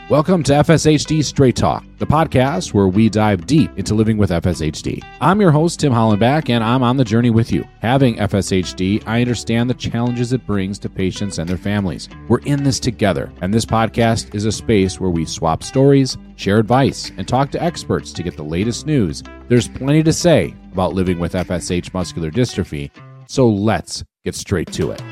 Welcome to FSHD Straight Talk, the podcast where we dive deep into living with FSHD. I'm your host, Tim Hollenbach, and I'm on the journey with you. Having FSHD, I understand the challenges it brings to patients and their families. We're in this together, and this podcast is a space where we swap stories, share advice, and talk to experts to get the latest news. There's plenty to say about living with FSH muscular dystrophy, so let's get straight to it.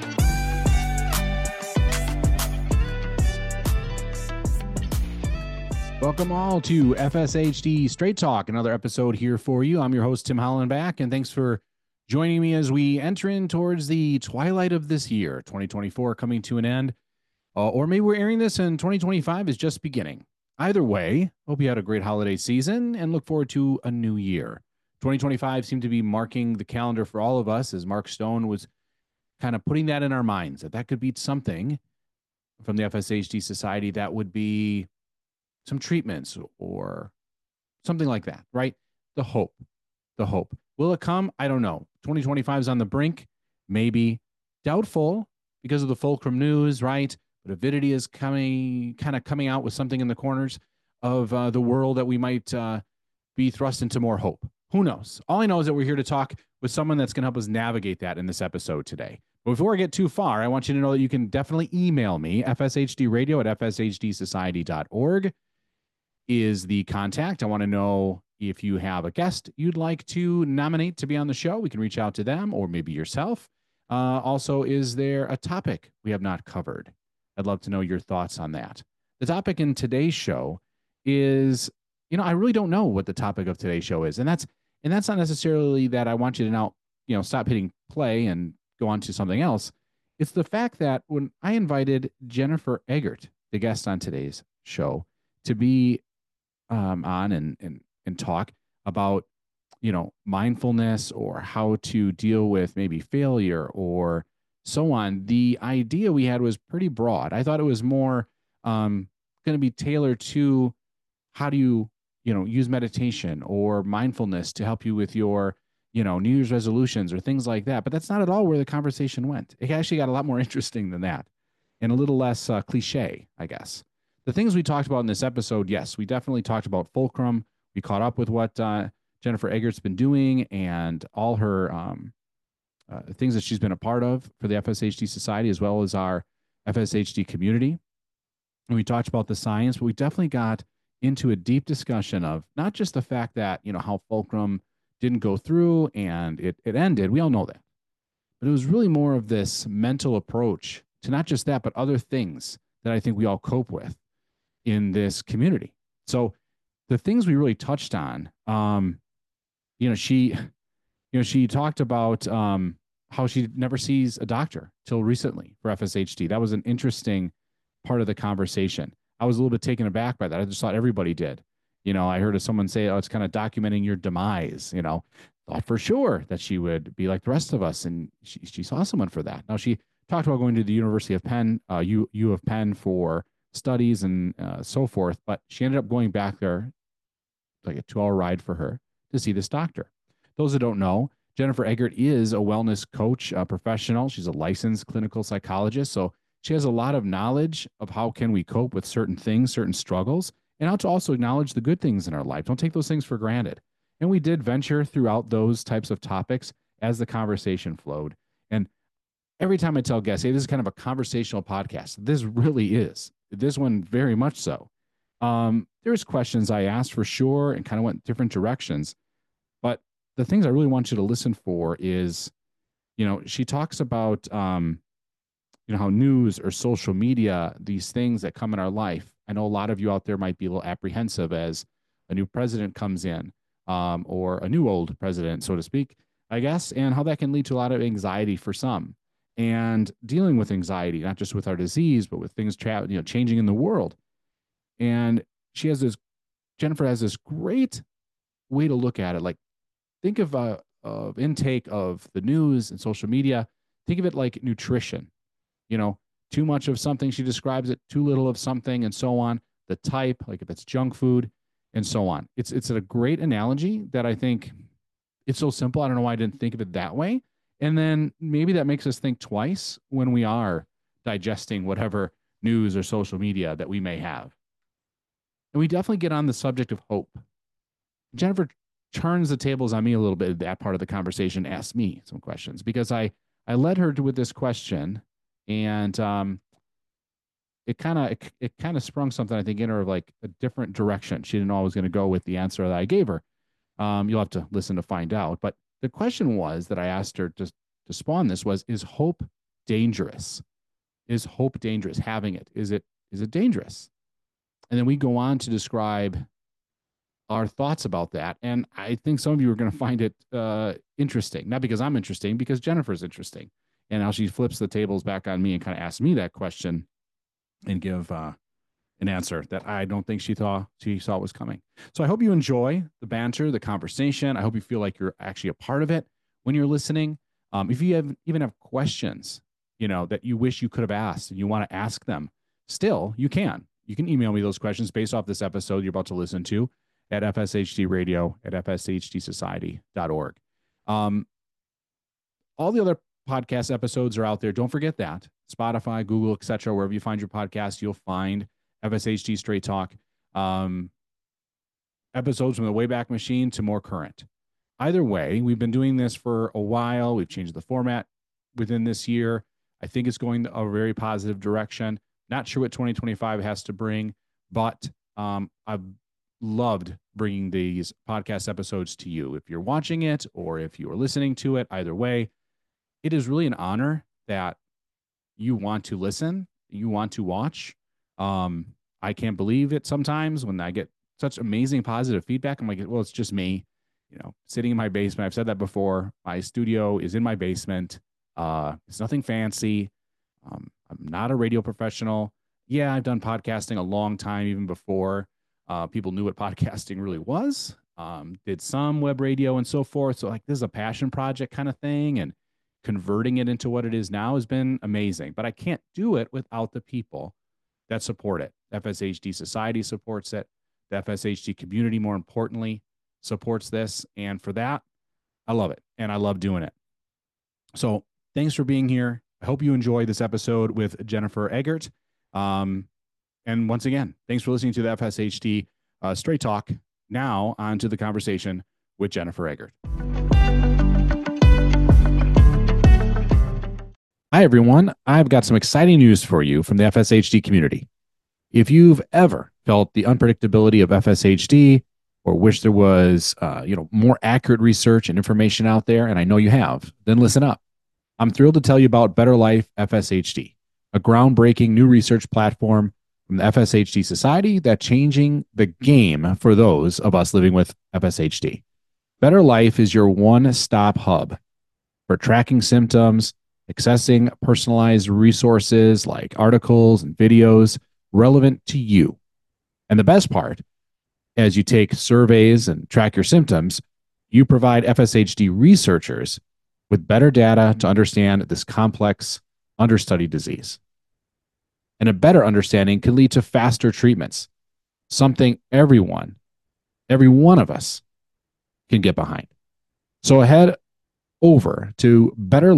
Welcome all to FSHD Straight Talk, another episode here for you. I'm your host, Tim Hollenbach, and thanks for joining me as we enter in towards the twilight of this year, 2024 coming to an end, or maybe we're airing this and 2025 is just beginning. Either way, hope you had a great holiday season and look forward to a new year. 2025 seemed to be marking the calendar for all of us as Mark Stone was kind of putting that in our minds, that could be something from the FSHD Society that would be some treatments or something like that, right? The hope. Will it come? I don't know. 2025 is on the brink, maybe. Doubtful because of the Fulcrum news, right? But Avidity is coming out with something in the corners of the world that we might be thrust into more hope. Who knows? All I know is that we're here to talk with someone that's going to help us navigate that in this episode today. But before I get too far, I want you to know that you can definitely email me, fshdradio@fshdsociety.org. is the contact. I want to know if you have a guest you'd like to nominate to be on the show. We can reach out to them or maybe yourself. Also, is there a topic we have not covered? I'd love to know your thoughts on that. The topic in today's show is, I really don't know what the topic of today's show is. And that's not necessarily that I want you to now, stop hitting play and go on to something else. It's the fact that when I invited Jennifer Eggert, the guest on today's show, to be on and talk about, mindfulness or how to deal with maybe failure or so on. The idea we had was pretty broad. I thought it was more going to be tailored to how do you, use meditation or mindfulness to help you with your, New Year's resolutions or things like that. But that's not at all where the conversation went. It actually got a lot more interesting than that and a little less cliche, I guess. The things we talked about in this episode, yes, we definitely talked about Fulcrum. We caught up with what Jennifer Eggert's been doing and all her things that she's been a part of for the FSHD Society, as well as our FSHD community. And we talked about the science, but we definitely got into a deep discussion of not just the fact that, how Fulcrum didn't go through and it ended. We all know that. But it was really more of this mental approach to not just that, but other things that I think we all cope with in this community. So the things we really touched on, she talked about how she never sees a doctor till recently for FSHD. That was an interesting part of the conversation. I was a little bit taken aback by that. I just thought everybody did. I heard of someone say, it's kind of documenting your demise, thought for sure that she would be like the rest of us. And she saw someone for that. Now she talked about going to the University of Penn, U of Penn for studies and so forth, but she ended up going back there, like a 2-hour ride for her to see this doctor. Those that don't know, Jennifer Eggert is a wellness coach, a professional. She's a licensed clinical psychologist. So she has a lot of knowledge of how can we cope with certain things, certain struggles, and how to also acknowledge the good things in our life. Don't take those things for granted. And we did venture throughout those types of topics as the conversation flowed. And every time I tell guests, hey, this is kind of a conversational podcast. This really is. This one, very much so. There's questions I asked for sure and kind of went different directions. But the things I really want you to listen for is, she talks about, how news or social media, these things that come in our life. I know a lot of you out there might be a little apprehensive as a new president comes in, or a new old president, so to speak, I guess, and how that can lead to a lot of anxiety for some. And dealing with anxiety, not just with our disease, but with things changing in the world. And Jennifer has this great way to look at it. Like, think of intake of the news and social media. Think of it like nutrition. Too much of something, she describes it, too little of something, and so on. The type, like if it's junk food, and so on. It's a great analogy that I think it's so simple. I don't know why I didn't think of it that way. And then maybe that makes us think twice when we are digesting whatever news or social media that we may have. And we definitely get on the subject of hope. Jennifer turns the tables on me a little bit. That part of the conversation asked me some questions because I led her with this question, and it kind of sprung something I think in her of like a different direction. She didn't know I was going to go with the answer that I gave her. You'll have to listen to find out. But the question was that I asked her to spawn this was: Is hope dangerous? Is hope dangerous? Having it, is it dangerous? And then we go on to describe our thoughts about that. And I think some of you are going to find it interesting, not because I'm interesting, because Jennifer's interesting. And how she flips the tables back on me and kind of asks me that question and give an answer that I don't think she saw was coming. So I hope you enjoy the banter, the conversation. I hope you feel like you're actually a part of it when you're listening. If you even have questions, that you wish you could have asked and you want to ask them, still you can. You can email me those questions based off this episode you're about to listen to at fshdradio@fshtsociety.org. All the other podcast episodes are out there. Don't forget that. Spotify, Google, etc. Wherever you find your podcast, you'll find FSHD Straight Talk episodes from the Wayback Machine to more current. Either way, we've been doing this for a while. We've changed the format within this year. I think it's going a very positive direction. Not sure what 2025 has to bring, but I've loved bringing these podcast episodes to you. If you're watching it or if you are listening to it, either way, it is really an honor that you want to listen, you want to watch. I can't believe it sometimes when I get such amazing positive feedback. I'm like, well, it's just me, sitting in my basement. I've said that before. My studio is in my basement. It's nothing fancy. I'm not a radio professional. Yeah, I've done podcasting a long time, even before people knew what podcasting really was. Did some web radio and so forth. So like this is a passion project kind of thing. And converting it into what it is now has been amazing. But I can't do it without the people that support it. FSHD Society supports it. The FSHD community, more importantly, supports this. And for that, I love it. And I love doing it. So thanks for being here. I hope you enjoy this episode with Jennifer Eggert. And once again, thanks for listening to the FSHD Straight Talk. Now on to the conversation with Jennifer Eggert. Hi, everyone. I've got some exciting news for you from the FSHD community. If you've ever felt the unpredictability of FSHD or wish there was, more accurate research and information out there, and I know you have, then listen up. I'm thrilled to tell you about Better Life FSHD, a groundbreaking new research platform from the FSHD Society that's changing the game for those of us living with FSHD. Better Life is your one-stop hub for tracking symptoms, accessing personalized resources like articles and videos relevant to you. And the best part, as you take surveys and track your symptoms, you provide FSHD researchers with better data to understand this complex, understudied disease. And a better understanding can lead to faster treatments, something every one of us can get behind. So head over to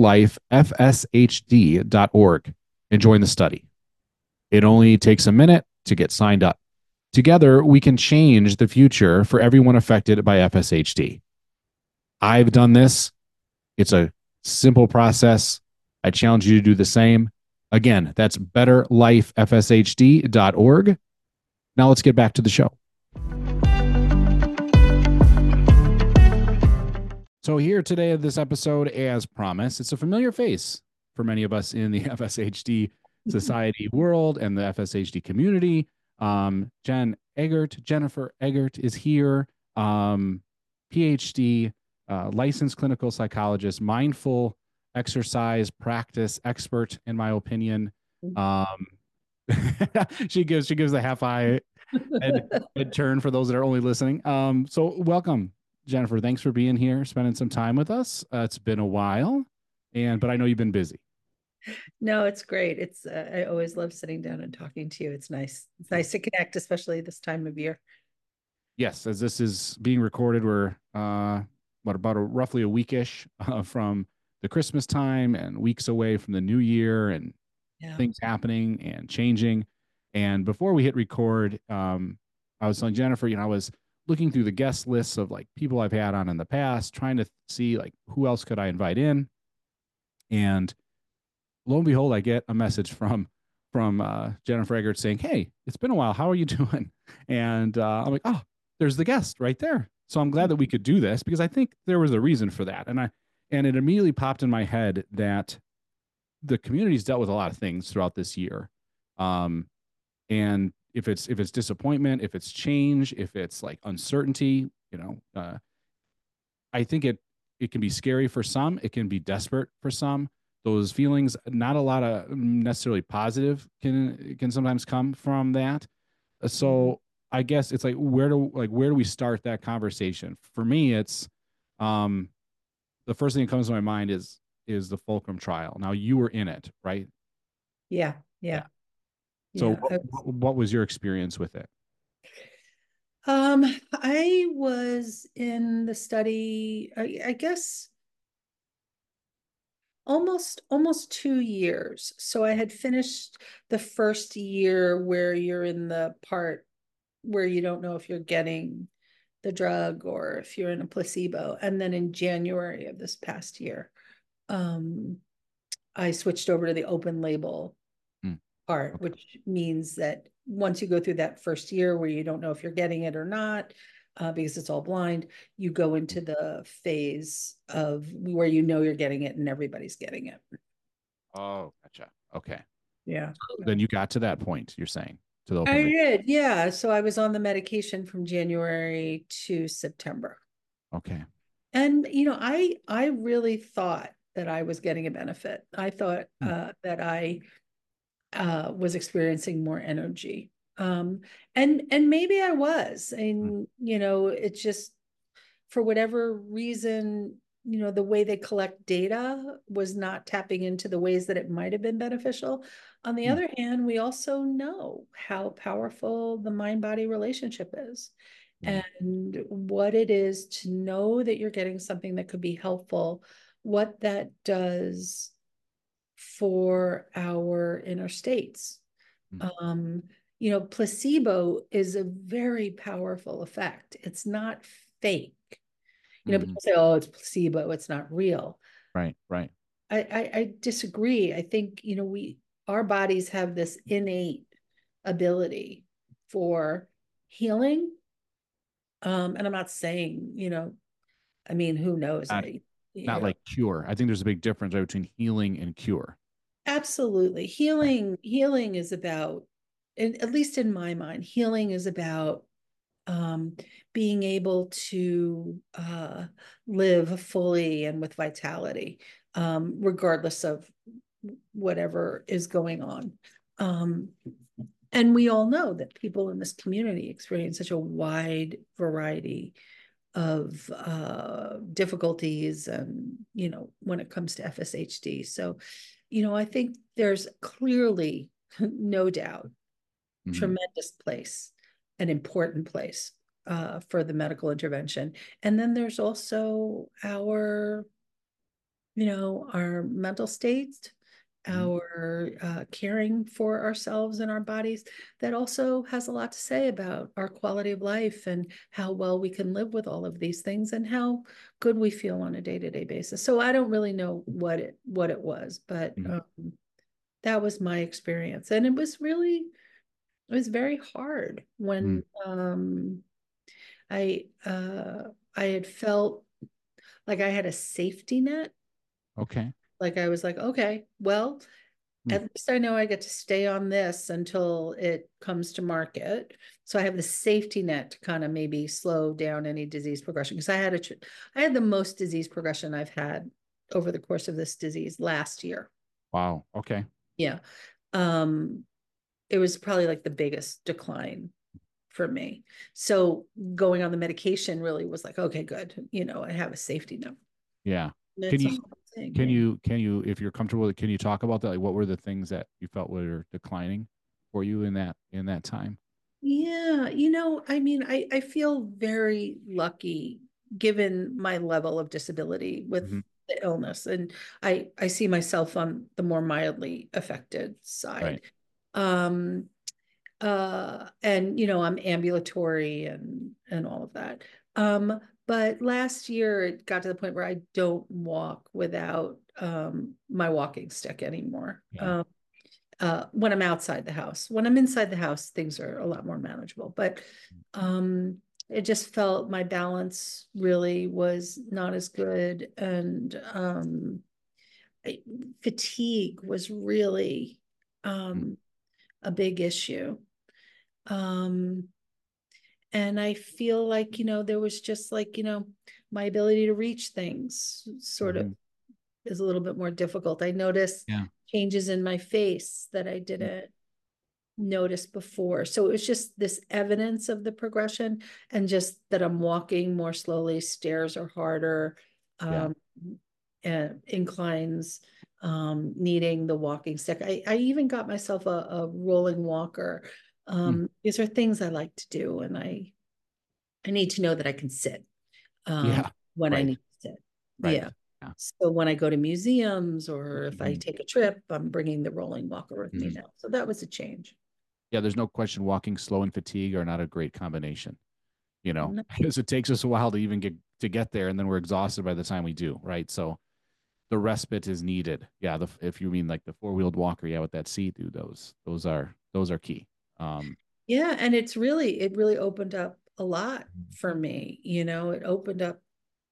betterlifefshd.org and join the study. It only takes a minute to get signed up. Together, we can change the future for everyone affected by FSHD. I've done this. It's a simple process. I challenge you to do the same. Again, that's betterlifefshd.org. Now let's get back to the show. So here today of this episode, as promised, it's a familiar face for many of us in the FSHD Society world and the FSHD community. Jennifer Eggert is here, PhD, licensed clinical psychologist, mindful exercise practice expert, in my opinion. She gives the half eye head turn for those that are only listening. So welcome, Jennifer. Thanks for being here, spending some time with us. It's been a while, but I know you've been busy. No, it's great. I always love sitting down and talking to you. It's nice. It's nice to connect, especially this time of year. Yes, as this is being recorded, we're about roughly a weekish from the Christmas time and weeks away from the new year and things happening and changing. And before we hit record, I I was telling Jennifer, I was looking through the guest lists of like people I've had on in the past, trying to see like who else could I invite in. And lo and behold, I get a message from Jennifer Eggert saying, "Hey, it's been a while. How are you doing?" And I'm like, "Oh, there's the guest right there." So I'm glad that we could do this because I think there was a reason for that, and it immediately popped in my head that the community's dealt with a lot of things throughout this year, um, and if it's disappointment, if it's change, if it's like uncertainty, I think it can be scary for some. It can be desperate for some. Those feelings, not a lot of necessarily positive, can sometimes come from that. Mhm. So I guess it's like where do we start that conversation? For me, it's um, the first thing that comes to my mind is the Fulcrum trial. Now you were in it, right? Yeah, Yeah. yeah, So yeah. what was your experience with it? I was in the study, I guess almost 2 years. So I had finished the first year where you're in the part where you don't know if you're getting the drug or if you're in a placebo. And then in January of this past year, um, I switched over to the open label Mm, part, okay. which means that once you go through that first year where you don't know if you're getting it or not, because it's all blind, you go into the phase of where you know you're getting it and everybody's getting it. Oh, gotcha. Okay. Yeah. Then you got to that point, you're saying, to the I open label. did, yeah. So I was on the medication from January to September. Okay. And I really thought that I was getting a benefit. I thought Mm, that I was experiencing more energy. And maybe I was. mm, And it's just for whatever reason, the way they collect data was not tapping into the ways that it might have been beneficial. On the mm, other hand, we also know how powerful the mind-body relationship is yeah. and what it is to know that you're getting something that could be helpful, what that does for our inner states. Mm, Um, placebo is a very powerful effect. It's not fake. mhm. People say, "Oh, it's placebo. It's not real." Right. Right. I disagree. I think our bodies have this innate ability for healing. And I'm not saying, I mean, who knows? Not You not know, like cure. I think there's a big difference, right, between healing and cure. absolutely. Right. Healing is about, and at least in my mind, healing is about um, being able to live fully and with vitality, regardless of whatever is going on. Um, and we all know that people in this community experience such a wide variety of difficulties and when it comes to FSHD. So I think there's clearly no doubt Mhm. tremendous place, an important place for the medical intervention. And then there's also our mental states, Mhm. our caring for ourselves and our bodies. That also has a lot to say about our quality of life and how well we can live with all of these things and how good we feel on a day-to-day basis. So I don't really know what it was, but Mhm. that was my experience. And it was very hard Mhm. when I I had felt like I had a safety net. Okay. Like I was like, okay, well, Mm. at least I know I get to stay on this until it comes to market. So I have the safety net to kind of maybe slow down any disease progression because I had the most disease progression I've had over the course of this disease last year. Wow. Okay. Yeah. Um, it was probably like the biggest decline for me. So going on the medication really was like, okay, good. I have a safety net. Yeah. Can That's a you hard thing. can Yeah. you can you if you're comfortable with it, can you talk about that? Like what were the things that you felt were declining for you in that time? Yeah. I mean, I feel very lucky given my level of disability with Hmm. the illness. And I see myself on the more mildly affected side. Right. Um, And I'm ambulatory and all of that. But last year it got to the point where I don't walk without my walking stick anymore. Yeah. When I'm outside the house. When I'm inside the house, things are a lot more manageable. But it just felt my balance really was not as good, and fatigue was really Mm. a big issue. Um, and I feel like, there was just like, my ability to reach things sort of Mhm. is a little bit more difficult. I noticed Yeah. changes in my face that I Mm. didn't notice before. So it was just this evidence of the progression, and just that I'm walking more slowly, stairs are harder, Yeah. um, and inclines, needing the walking stick. I even got myself a rolling walker. Mm. These are things I like to do, and I need to know that I can sit Yeah. when I Right. need to sit. Right. Yeah. Yeah. So when I go to museums or if I Mhm. take a trip, I'm bringing the rolling walker with me Mhm. now. So that was a change. Yeah. There's no question walking slow and fatigue are not a great combination, No. because it takes us a while to even get there, and then we're exhausted by the time we do, right? So the respite is needed. Yeah, if you mean like the four-wheeled walker, yeah, with that seat, dude, those are key. Um, Yeah, and it really opened up a lot for me. It opened up,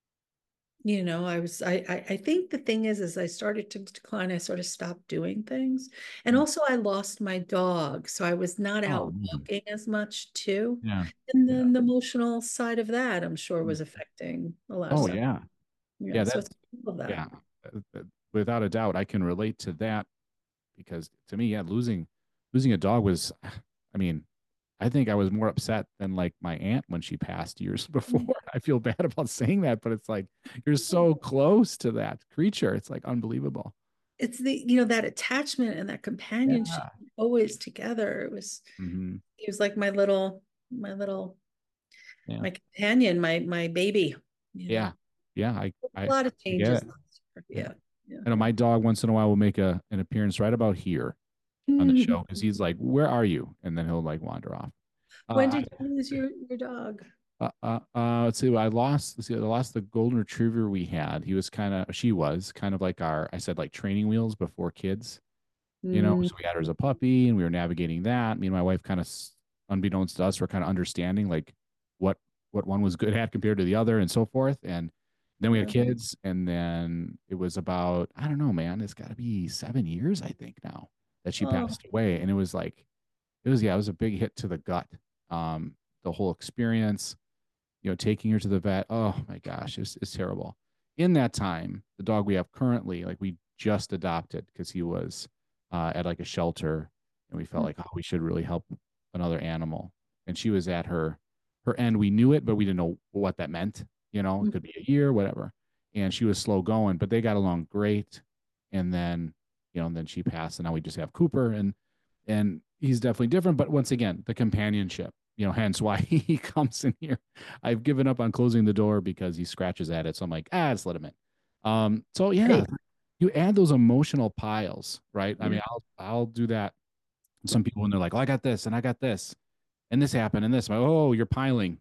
I think the thing is, as I started to decline, I sort of stopped doing things. And also I lost my dog, so I was not oh out man. walking as much too. Yeah, And yeah. then the emotional side of that, I'm sure, Mm. was affecting a lot of Oh stuff. yeah, Yeah, yeah. so That it's all of that. yeah. Without a doubt, I can relate to that, because to me, yeah, losing a dog was, I mean, I think I was more upset than like my aunt when she passed years before. I feel bad about saying that, but it's like you're so close to that creature. It's like unbelievable. It's that attachment and that companionship Yeah. always together. Hmm. He was like my little Yeah. my companion, my baby, you know. Yeah. Yeah. A lot of I get changes it. last year. Yeah. Yeah. Yeah. I know my dog once in a while will make an appearance right about here on the show, because he's like, "Where are you?" And then he'll like wander off. When Uh, did you lose your dog? let's see. I lost the golden retriever we had. She was kind of like I said, like training wheels before kids. Mm, So we had her as a puppy, and we were navigating that. Me and my wife kind of, unbeknownst to us, were kind of understanding like what what one was good at compared to the other, and so forth. And then we had yeah. kids, and then it was about, I don't know, man, it's got to be 7 years, I think, now that she Oh, passed away, and it was like it was a big hit to the gut. The whole experience, taking her to the vet. Oh my gosh, it's terrible. In that time, the dog we have currently, like we just adopted because he was at like a shelter, and we felt like, oh, we should really help another animal. And she was at her end. We knew it, but we didn't know what that meant. It could be a year, whatever. And she was slow going, but they got along great. And then, and then she passed, and now we just have Cooper, and he's definitely different. But once again, the companionship, hence why he comes in here. I've given up on closing the door because he scratches at it. So I'm like, just let him in. So yeah, right. you add those emotional piles, right? I Yeah. mean, I'll do that. Some people, when they're like, "Oh, I got this and I got this and this happened and this," I'm like, "Oh, you're piling."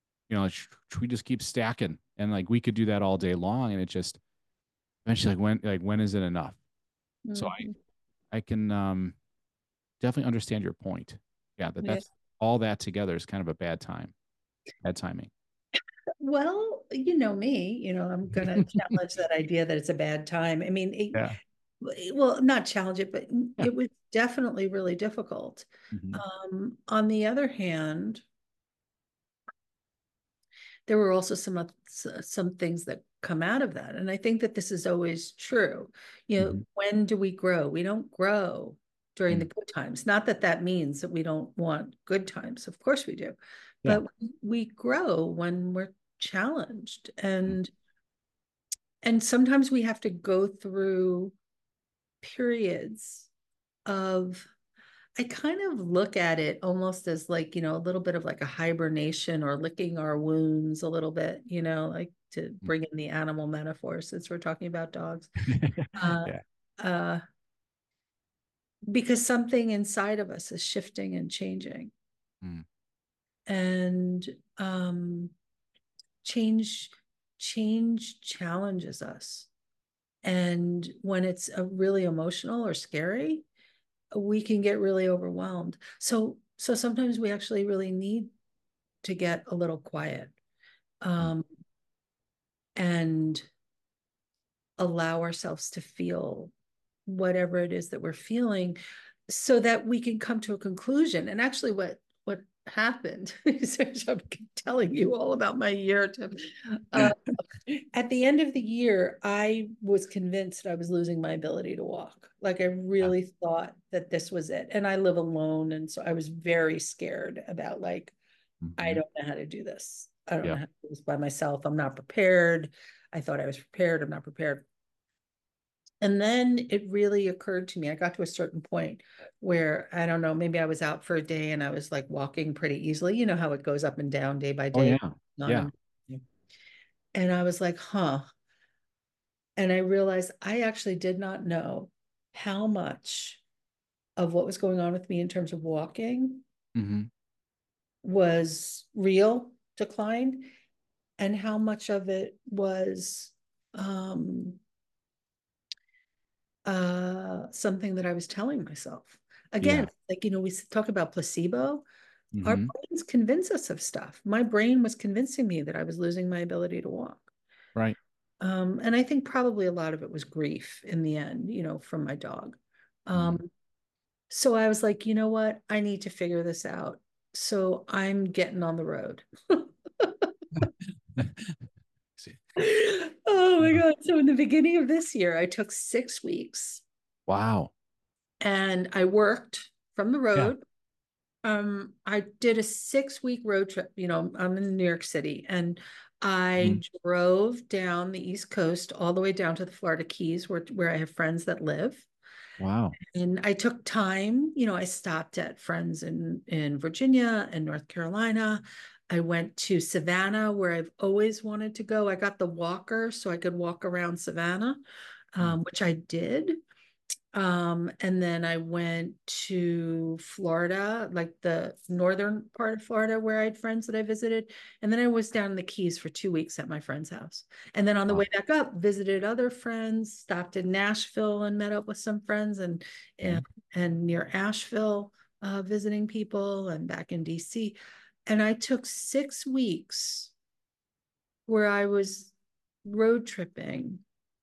We just keep stacking, and like we could do that all day long, and it just eventually, when is it enough? So Mhm. I can definitely understand your point. Yeah, Yeah. that's all that together is kind of a bad timing. Well, you know me, I'm gonna challenge that idea that it's a bad time. I mean, Yeah. well, not challenge it, but Yeah. it was definitely really difficult. Hmm. On the other hand, there were also some things that come out of that, and I think that this is always true. Hmm. When do we grow? We don't grow during the Hmm. good times. Not that that means that we don't want good times. Of course we do, Yeah. but we grow when we're challenged, and sometimes we have to go through periods of, I kind of look at it almost as like, a little bit of like a hibernation or licking our wounds a little bit, like to bring in the animal metaphor since we're talking about dogs. Uh, Yeah. uh, because something inside of us is shifting and changing. Mm. And change change challenges us. And when it's a really emotional or scary, we can get really overwhelmed. So sometimes we actually really need to get a little quiet, Mm. um, and allow ourselves to feel whatever it is that we're feeling, so that we can come to a conclusion. And actually what happened I'm telling you all about my year, Tim. At the end of the year, I was convinced I was losing my ability to walk. Like, I Yeah. really thought that this was it. And I live alone, and so I was very scared about, like, I Mm-hmm. don't know how to do this. I don't know Yeah. how to do this by myself. I'm not prepared. I thought I was prepared. I'm not prepared. And then it really occurred to me, I got to a certain point where, I don't know, maybe I was out for a day and I was like walking pretty easily. You know how it goes up and down day by Oh day. yeah. Yeah. On and I was like, huh. And I realized I actually did not know how much of what was going on with me in terms of walking Mm-hmm. was real decline, and how much of it was um, something that I was telling myself. Again, Yeah. like, we talk about placebo. Our Mm-hmm. brains convince us of stuff. My brain was convincing me that I was losing my ability to walk. Right. And I think probably a lot of it was grief in the end, from my dog. Mm. So I was like, you know what? I need to figure this out. So I'm getting on the road. See. Oh my God. So in the beginning of this year, I took 6 weeks Wow. and I worked from the Yeah. road. I did a 6 week road trip. I'm in New York City, and I Mhm. drove down the East Coast all the way down to the Florida Keys, where I have friends that live. Wow. And I took time. I stopped at friends in Virginia and North Carolina. I went to Savannah, where I've always wanted to go. I got the walker so I could walk around Savannah, Mm. which I did. And then I went to Florida, like the northern part of Florida, where I had friends that I visited. And then I was down in the Keys for 2 weeks at my friend's house. And then on the Wow. way back up, visited other friends, stopped in Nashville and met up with some friends, and, Okay. and near Asheville, visiting people, and back in DC. And I took 6 weeks where I was road tripping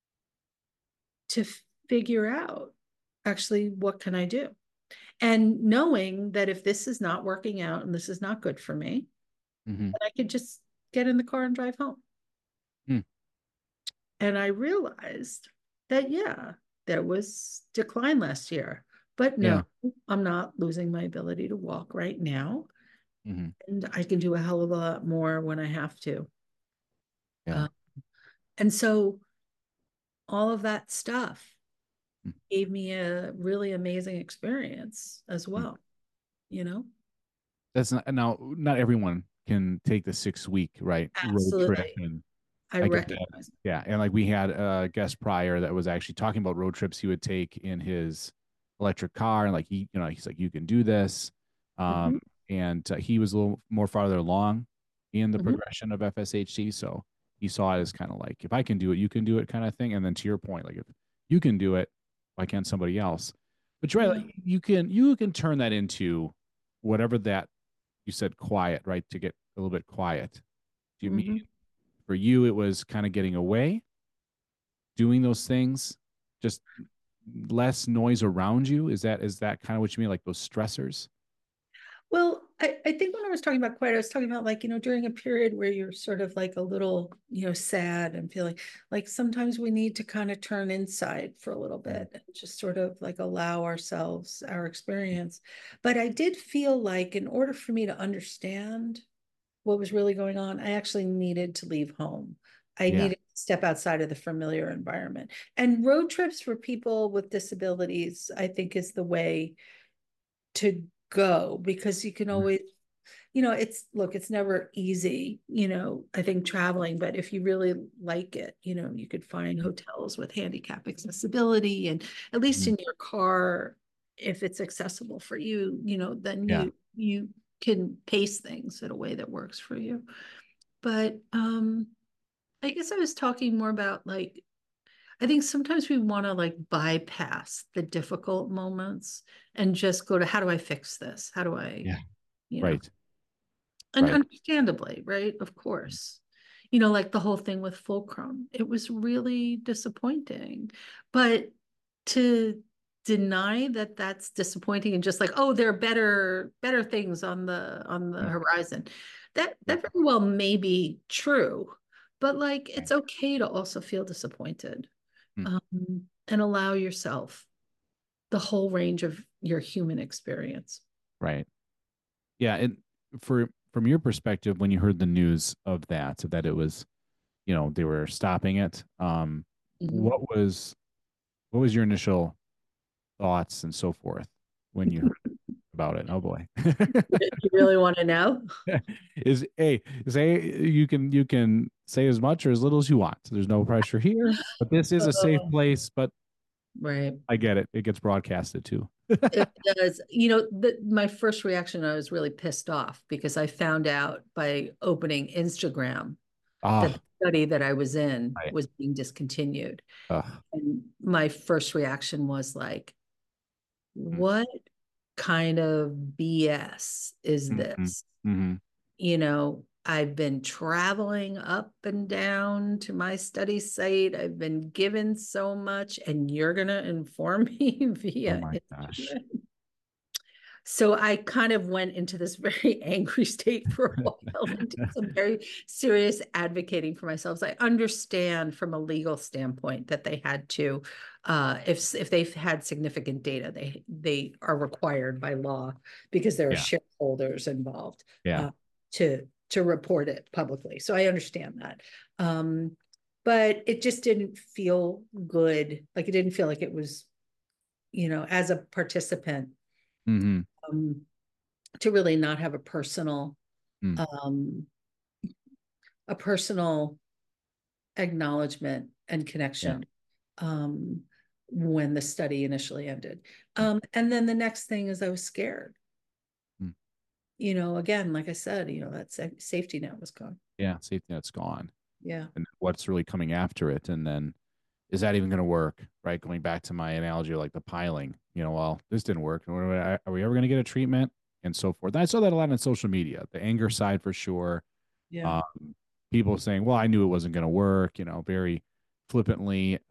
to figure out, actually, what can I do? And knowing that if this is not working out and this is not good for me, Mm-hmm. then I could just get in the car and drive home. Mm. And I realized that, yeah, there was decline last year, but no, Yeah. I'm not losing my ability to walk right now. Mm-hmm. And I can do a hell of a lot more when I have to. Yeah. Uh, and so all of that stuff Mm. gave me a really amazing experience as Mm. well, you know? That's not now. Not everyone can take the 6 week right road trip, Absolutely. and I I get that. recognize. Yeah, and like we had a guest prior that was actually talking about road trips he would take in his electric car, and like he's like, you can do this, Mhm, and he was a little more farther along in the mhm, progression of FSHD, so he saw it as kind of like, if I can do it, you can do it, kind of thing. And then to your point, like, if you can do it, why can't somebody else? But you're right, yeah. like, you can turn that into whatever that you said, quiet, right? To get a little bit quiet. Do you mean Mhm. for you it was kind of getting away, doing those things, just less noise around you? Is that kind of what you mean, like those stressors? Well, I think when I was talking about quiet, I was talking about, like, during a period where you're sort of like a little, sad and feeling like sometimes we need to kind of turn inside for a little Mm. bit and just sort of like allow ourselves our experience. But I did feel like in order for me to understand what was really going on, I actually needed to leave home. I Yeah. needed to step outside of the familiar environment. And road trips for people with disabilities, I think, is the way to go, because you can Mhm. always, it's never easy, I think, traveling, but if you really like it, you could find hotels with handicap accessibility, and at least Mhm. in your car, if it's accessible for you, then Yeah. you can pace things in a way that works for you. But I guess I was talking more about like, I think sometimes we want to like bypass the difficult moments and just go to, how do I fix this? How do I, Yeah. you know, Right. and Right. understandably, right? Of course. Like the whole thing with Fulcrum, it was really disappointing. But to deny that that's disappointing and just like, oh, there are better things on the Mm. horizon, that Mm. very well may be true. But like, Right. it's okay to also feel disappointed, Mm. and allow yourself the whole range of your human experience. Right. Yeah. And from your perspective, when you heard the news of that it was, they were stopping it, Mhm. what was your initial thoughts and so forth when you heard about it? Oh boy. You really want to know? Is hey, say you can say as much or as little as you want. There's no pressure here, but this is a safe Oh, place, but right. I get it. It gets broadcasted too. It does. My first reaction, I was really pissed off because I found out by opening Instagram that Ah, the study that I was in right. was being discontinued. Uh, And my first reaction was like, mm, what kind of BS is mhm, this? mhm. I've been traveling up and down to my study site. I've been given so much, and you're going to inform me Oh via my gosh. Instagram. So I kind of went into this very angry state for a while and did some very serious advocating for myself. I understand from a legal standpoint that they had to, if they've had significant data, they are required by law because there are Yeah. shareholders involved, Yeah. to report it publicly. So I understand that. But it just didn't feel good. Like it didn't feel like it was, as a participant, Hmm. um, to really not have Mm. um, a personal acknowledgement and Yeah. connection, um, when the study initially ended. And then the next thing is I was scared. Mm. Again, like I said, that safety net was gone. Yeah. Safety net's gone. Yeah. And what's really coming after it? And then is that even going to work? Right. Going back to my analogy of like the piling, well, this didn't work. Are we ever going to get a treatment and so forth? And I saw that a lot on social media, the anger side for sure. Yeah. Um, People saying, well, I knew it wasn't going to work, very flippantly.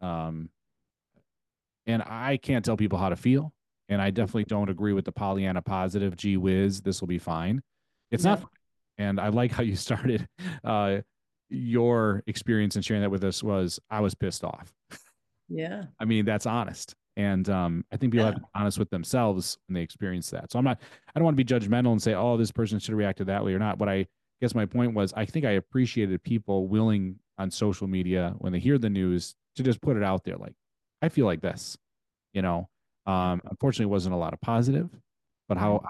And I can't tell people how to feel. And I definitely don't agree with the Pollyanna positive, gee whiz, this will be fine. It's not No. fine. And I like how you started. Your experience in sharing that with us was I was pissed off. Yeah. I mean, that's honest. And I think people have Yeah. to be honest with themselves when they experience that. So I don't want to be judgmental and say, oh, this person should have reacted that way or not. What I guess my point was, I think I appreciated people willing on social media when they hear the news to just put it out there. Like, I feel like this, you know. Yeah. Unfortunately, it wasn't a lot of positive, but how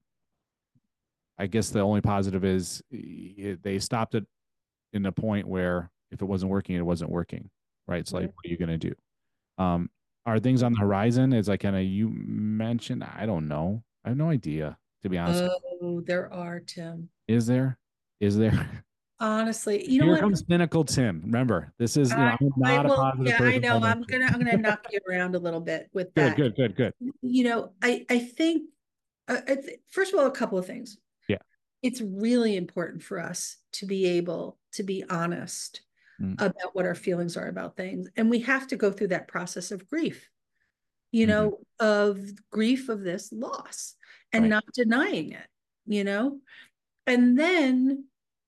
I guess the only positive is they stopped it in a point where if it wasn't working, it wasn't working. Right. It's like, Right. what are you going to do? Um, are things on the horizon? Is like kind of you mentioned? I don't know. I have no idea, to be honest with Oh, there are, Tim. you. Is there? Is there? Honestly, you know Here what? comes cynical Tim. Remember, this is, I, I'm I not a will, positive yeah, I person by know. I'm nature. gonna, I'm gonna knock you around a little bit with Good, that. good, good, good. I think, first of all, a couple of things. Yeah. It's really important for us to be able to be honest Mm, about what our feelings are about things. And we have to go through that process of grief, mhm. of grief of this loss and Right. not denying it, you know? And then,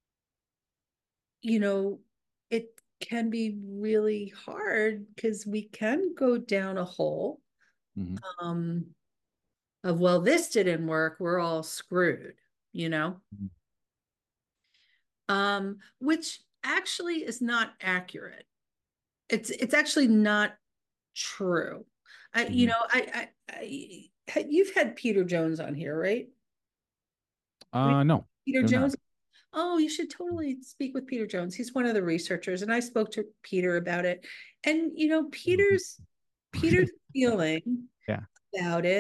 you know, it can be really hard because we can go down a hole, Hmm. um, of, well, this didn't work, we're all screwed, you know? Which actually is not accurate. It's actually not true. I, you Hmm. know, you've had Peter Jones on here, right? No, Peter they're not. Jones. Oh, you should totally speak with Peter Jones. He's one of the researchers, and I spoke to Peter about it. And Mhm. Peter's feeling Yeah. about it.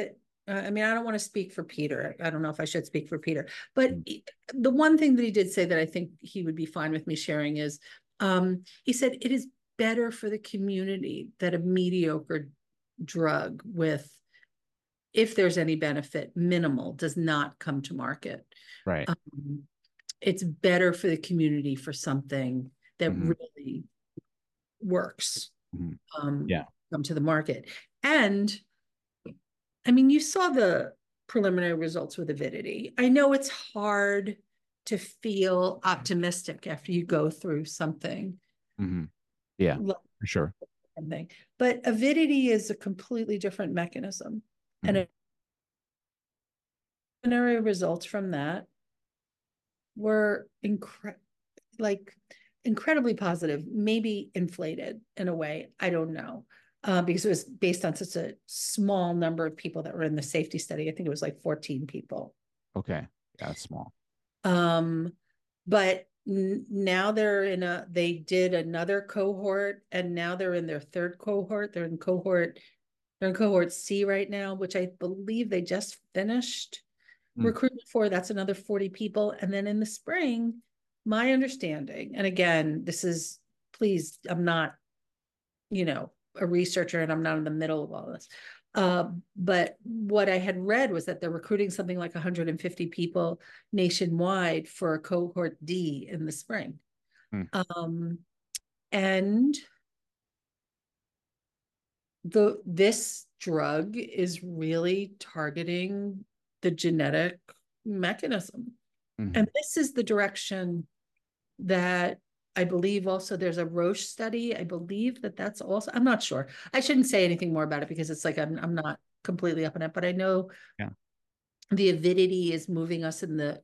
I mean, I don't want to speak for Peter. I don't know if I should speak for Peter, but Mm. the one thing that he did say that I think he would be fine with me sharing is, he said it is better for the community that a mediocre drug with, if there's any benefit, minimal, does not come to market. Right. It's better for the community for something that Hmm. really works, Hmm. um, Yeah. come to the market. And I mean, you saw the preliminary results with Avidity. I know it's hard to feel optimistic after you go through something Hmm. Yeah, like for sure. something, but Avidity is a completely different mechanism. Hmm. And preliminary results from that were like incredibly positive, maybe inflated in a way. I don't know. Because it was based on such a small number of people that were in the safety study. I think it was like 14 people. Okay. Yeah, it's small. Um, but now they did another cohort, and now they're in their third cohort. They're in cohort C right now, which I believe they just finished Mm. recruitment for. That's another 40 people. And then in the spring, my understanding, and again, please, I'm not, a researcher, and I'm not in the middle of all this. But what I had read was that they're recruiting something like 150 people nationwide for a cohort D in the spring. Mm. Um, and this drug is really targeting the genetic mechanism. Hmm. And this is the direction that I believe also there's a Roche study. I believe that's also, I'm not sure. I shouldn't say anything more about it because it's like I'm not completely up on it, but I know Yeah. the avidity is moving us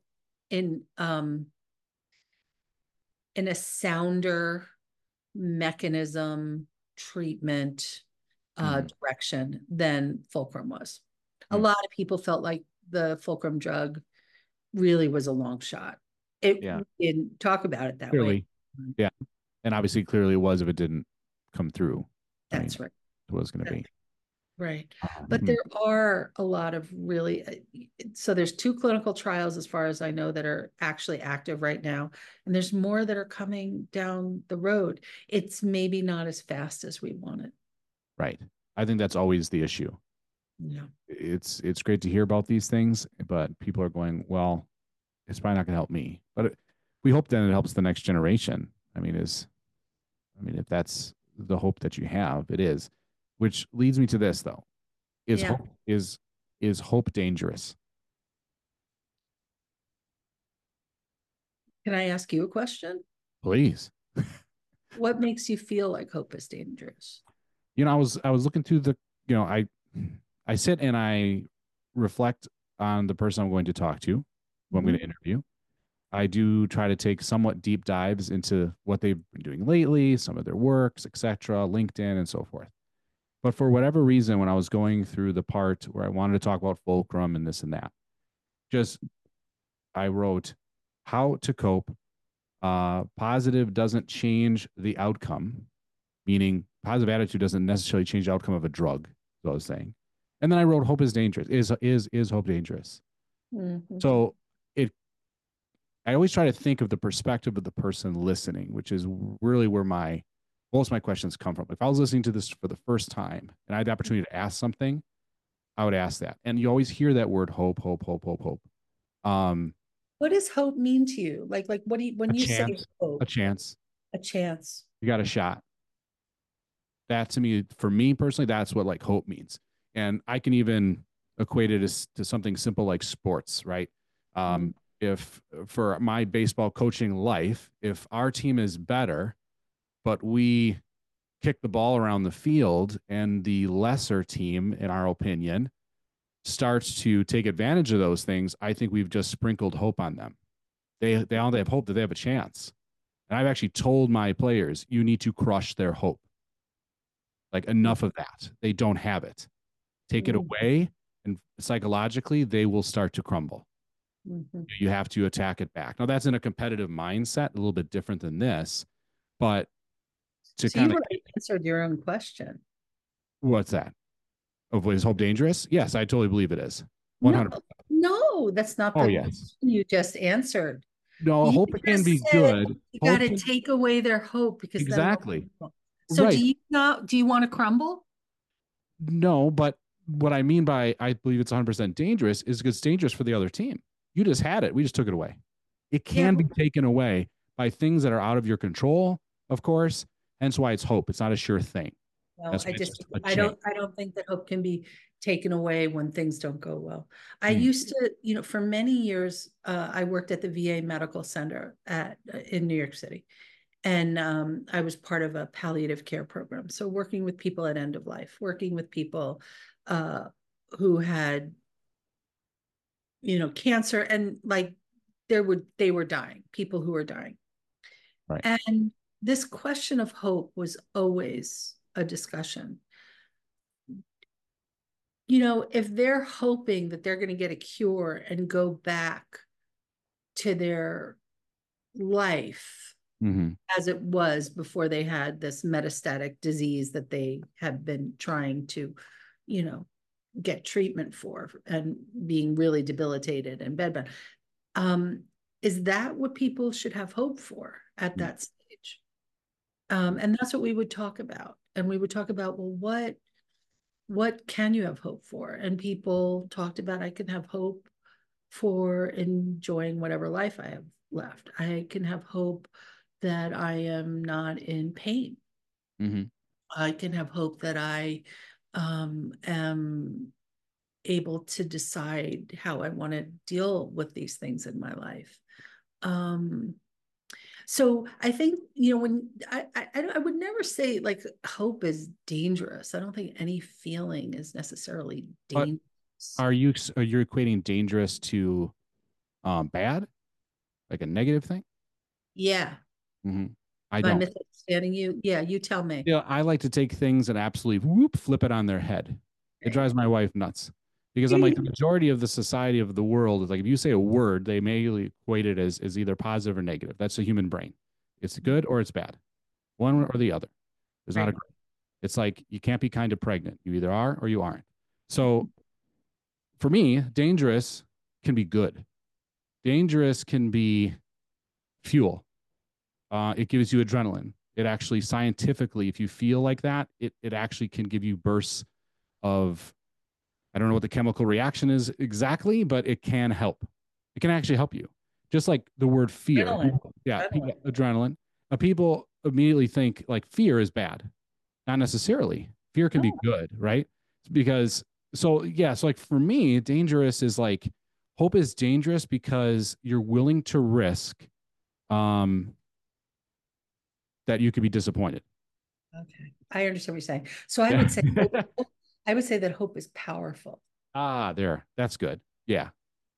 in a sounder mechanism treatment Hmm. direction than Fulcrum was. A Mm. lot of people felt like the Fulcrum drug really was a long shot. It Yeah. didn't talk about it that way. Clearly. Yeah. And obviously, clearly it was if it didn't come through. I mean, That's right. it was going to That's be. right. But Mhm. there are a lot of really, so there's 2 clinical trials, as far as I know, that are actually active right now. And there's more that are coming down the road. It's maybe not as fast as we want it. Right. I think that's always the issue. Yeah. It's great to hear about these things, but people are going, well, it's probably not going to help me. But we hope then it helps the next generation. I mean, if that's the hope that you have, it is. Which leads me to this though: is Yeah. hope is hope dangerous? Can I ask you a question? Please. What makes you feel like hope is dangerous? I was looking through the, I sit and I reflect on the person I'm going to talk to, who I'm going Mhm. to interview. I do try to take somewhat deep dives into what they've been doing lately, some of their works, etc., LinkedIn, and so forth. But for whatever reason, when I was going through the part where I wanted to talk about fulcrum and this and that, just I wrote how to cope. Positive doesn't change the outcome, meaning positive attitude doesn't necessarily change the outcome of a drug. Is what I was saying. And then I wrote hope is dangerous. Is hope dangerous? Mhm. So it I always try to think of the perspective of the person listening, which is really where most of my questions come from. If I was listening to this for the first time and I had the opportunity to ask something, I would ask that. And you always hear that word hope, hope, hope, hope, hope. Um, What does hope mean to you? Like what do you, a when you say chance, a hope, chance. a chance? You got a shot. That to me, for me personally, that's what like hope means. And I can even equate it to something simple like sports, right? Mm. If for my baseball coaching life, if our team is better, but we kick the ball around the field and the lesser team, in our opinion, starts to take advantage of those things, I think we've just sprinkled hope on them. They all they have hope that they have a chance. And I've actually told my players, you need to crush their hope. Like enough of that. They don't have it. Take it Mm. away, and psychologically, they will start to crumble. Mhm. You have to attack it back. Now, that's in a competitive mindset, a little bit different than this, but to So kind you've of, already answered your own question. what's that? Of is hope dangerous? Yes, I totally believe it is. No, 100. no, that's not Oh the question yes. you just answered. No, You hope can just be said good. you got Hope to can take away their hope because then they'll exactly. crumble. So Right. do you want to crumble? No, but what I mean by I believe it's 100% dangerous is it's dangerous for the other team. You just had it. We just took it away. It Yeah, can be taken away by things that are out of your control, of course. Hence why it's hope. It's not a sure thing. no, That's why I it's just just a chance. I don't think that hope can be taken away when things don't go well. I Mm, used to, for many years, I worked at the VA Medical Center in New York City, and I was part of a palliative care program. So working with people at end of life, working with people uh, who had, cancer, and like they were dying, people who were dying. right. And this question of hope was always a discussion. If they're hoping that they're going to get a cure and go back to their life Hmm. as it was before they had this metastatic disease that they have been trying to, you know, get treatment for and being really debilitated and bedbound. Um, is that what people should have hope for at that stage? And that's what we would talk about. And we would talk about, well, what can you have hope for? And people talked about, I can have hope for enjoying whatever life I have left. I can have hope that I am not in pain. Hmm. I can have hope that I am able to decide how I want to deal with these things in my life. Um, so I think, when I would never say like hope is dangerous. I don't think any feeling is necessarily But dangerous. are you equating dangerous to bad, like a negative thing? Yeah. Hmm. I Am I don't. misunderstanding you? Yeah, you tell me. Yeah, I like to take things and absolutely whoop, flip it on their head. It Right. drives my wife nuts because I'm like the majority of the society of the world is like if you say a word, they immediately equate it as either positive or negative. That's the human brain. It's good or it's bad, one or the other. There's not a Right. gray. It's like you can't be kind of pregnant. You either are or you aren't. So for me, dangerous can be good. Dangerous can be fuel. It gives you adrenaline. It actually scientifically, if you feel like that, it actually can give you bursts of I don't know what the chemical reaction is exactly, but it can help. It can actually help you. Just like the word fear. Adrenaline. Yeah, Adrenaline. adrenaline. People immediately think like fear is bad. Not necessarily. Fear can be No. good, right? Because so yeah, so like for me, dangerous is like hope is dangerous because you're willing to risk um that you could be disappointed. Okay. I understand what you're saying. So Yeah. I would say that hope is powerful. Ah, there. That's good. Yeah.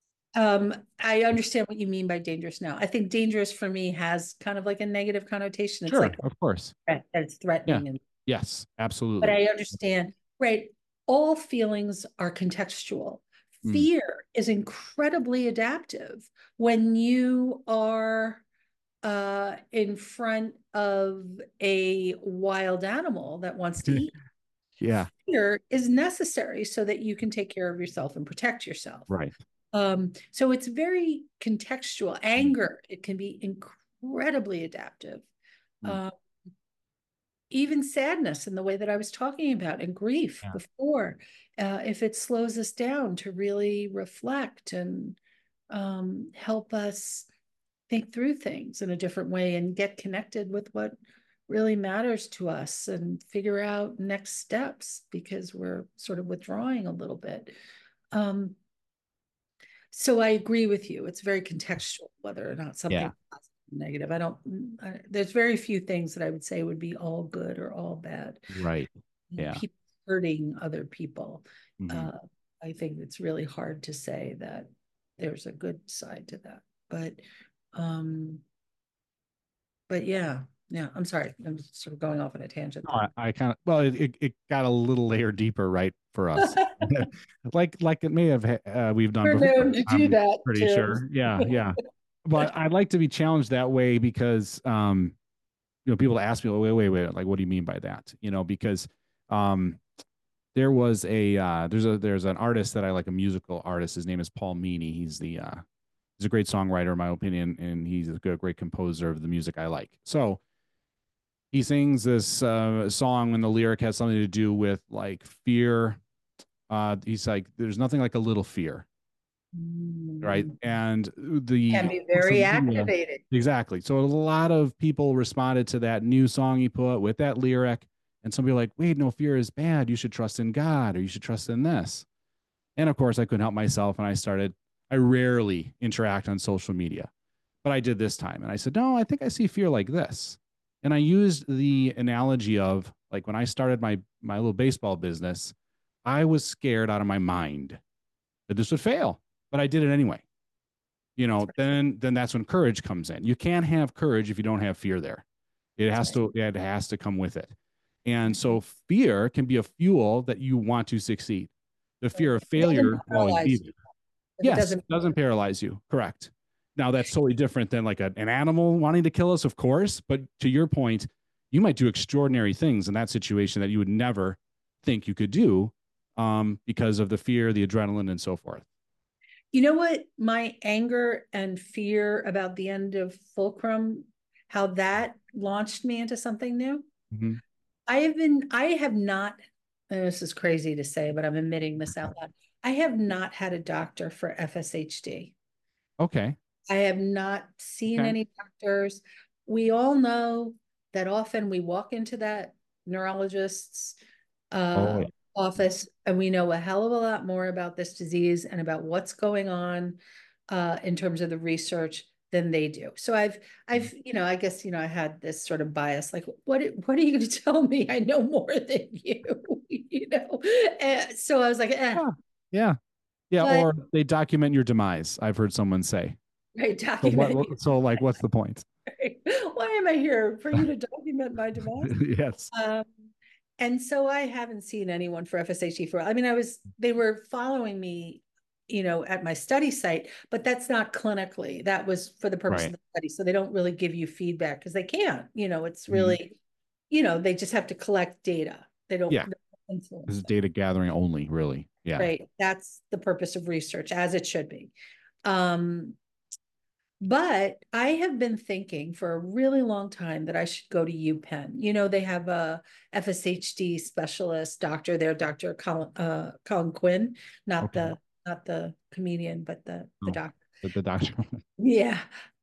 I understand what you mean by dangerous now. I think dangerous for me has kind of like a negative connotation. It's Sure. like Of course. that it's Yeah. threatening, and Yes. but Absolutely. I understand, right? All feelings are contextual. Mm. Fear is incredibly adaptive when you are in front of a wild animal that wants to eat. Yeah. Fear is necessary so that you can take care of yourself and protect yourself. Right. So it's very contextual. Mm. Anger, it can be incredibly adaptive. Mm. Um, Even sadness in the way that I was talking about, and grief Yeah. before, if it slows us down to really reflect and help us think through things in a different way and get connected with what really matters to us and figure out next steps because we're sort of withdrawing a little bit. Um, so I agree with you. It's very contextual whether or not something Yeah. is positive or negative. There's very few things that I would say would be all good or all bad. Right. Yeah. People hurting other people. Hmm. Uh, I think it's really hard to say that there's a good side to that. Um, but yeah, I'm sorry. I'm sort of going off on a tangent No, there. I kind of well, it got a little layer deeper, right, for us, like it may have we've done We're before. known to do I'm that, pretty Tim. sure. Yeah, yeah. But I'd like to be challenged that way because people ask me, wait, like, what do you mean by that? Because um, there was there's an artist that I like, a musical artist. His name is Paul Meany. He's a great songwriter, in my opinion, and he's a great composer of the music I like. So he sings this song, and the lyric has something to do with like fear. He's like, "There's nothing like a little fear," right? Mm. And the Can be social very media, activated. exactly. So a lot of people responded to that new song he put with that lyric, and some people were like, "Wait, no, fear is bad. You should trust in God, or you should trust in this." And of course, I couldn't help myself, and I rarely interact on social media, but I did this time, and I said, "No, I think I see fear like this." And I used the analogy of like when I started my little baseball business, I was scared out of my mind that this would fail, but I did it anyway. That's right. Then that's when courage comes in. You can't have courage if you don't have fear there. That's right. It has to come with it. And Right. so fear can be a fuel that you want to succeed. The Right. fear of It doesn't failure will always be paralyze you there. if it Yes, doesn't. it doesn't paralyze you. Correct. Now that's totally different than like an animal wanting to kill us, of course. But to your point, you might do extraordinary things in that situation that you would never think you could do, because of the fear, the adrenaline, and so forth. You know what? My anger and fear about the end of Fulcrum, how that launched me into something new. Mhm. I have not, and this is crazy to say, but I'm admitting this out loud. I have not had a doctor for FSHD. Okay. I have not seen Okay. any doctors. We all know that often we walk into that neurologist's Oh, yeah. office and we know a hell of a lot more about this disease and about what's going on in terms of the research than they do. So I guess, I had this sort of bias, like, what are you going to tell me? I know more than you, so I was like, Yeah. Yeah. Yeah. but Or they document your demise, I've heard someone say. right, So document. like, what's the point? Why am I here? For you to document my demise? Yes. Um, and so I haven't seen anyone for FSHE for, I mean, they were following me, at my study site, but that's not clinically. That was for the purpose of Right. the study. So they don't really give you feedback because they can't, it's Mhm. really, they just have to collect data. They don't Yeah. This influence is that, data gathering only, really. Yeah. right? That's the purpose of research, as it should be. Um, but I have been thinking for a really long time that I should go to UPenn. They have a FSHD specialist doctor there, Dr. Colin Quinn, not Okay. the comedian, but the Oh, doctor. the doctor. Yeah,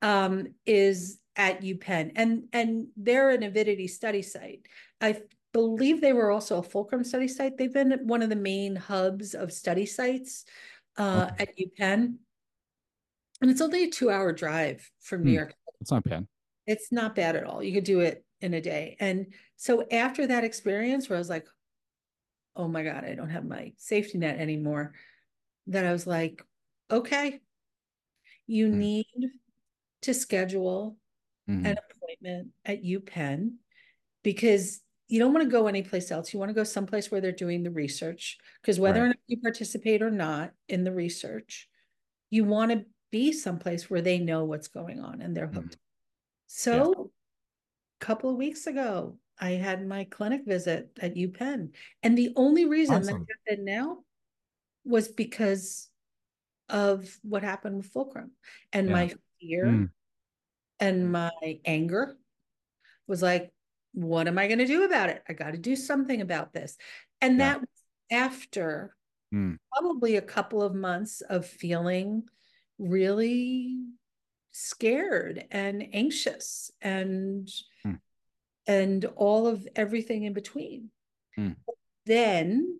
is at UPenn, and they're an avidity study site. I believe they were also a Fulcrum study site. They've been one of the main hubs of study sites Okay. at UPenn. And it's only a 2-hour drive from New Hmm. York. It's not bad. It's not bad at all. You could do it in a day. And so after that experience where I was like, oh my God, I don't have my safety net anymore, that I was like, okay, you Hmm. need to schedule an Mhm. appointment at UPenn because you don't want to go anyplace else. You want to go someplace where they're doing the research because whether Right. or not you participate or not in the research, you want to be someplace where they know what's going on and they're Mhm. hooked. Yeah. So a couple of weeks ago, I had my clinic visit at UPenn. And the only reason that Awesome. happened now was because of what happened with Fulcrum. And Yeah. my fear Mm. and Mm. my anger was like, what am I going to do about it? I got to do something about this. And Yeah. that was after Mm. probably a couple of months of feeling really scared and anxious Mm. and all of everything in between. Mm. Then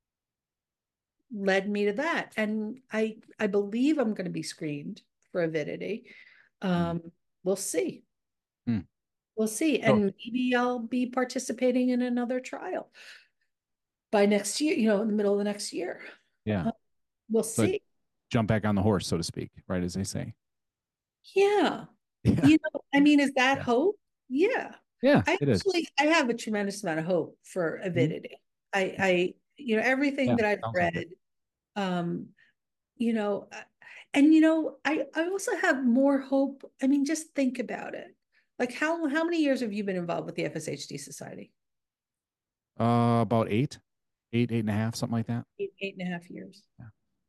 led me to that. And I believe I'm going to be screened for avidity. Mm. Um, we'll see. Mm. We'll see. So, And maybe I'll be participating in another trial by next year, in the middle of the next year. yeah. Uh, we'll So see. jump back on the horse, so to speak, right as they say. Yeah. Yeah. I mean, is that Yeah. hope? Yeah. Yeah, it is. I have a tremendous amount of hope for Mhm. avidity. Everything Yeah. that I've Sounds like it. read, um, you know, and I also have more hope. I mean, just think about it. Like how many years have you been involved with the FSHD Society? About 8. eight and a half, something like that. 8.5 years. Yeah.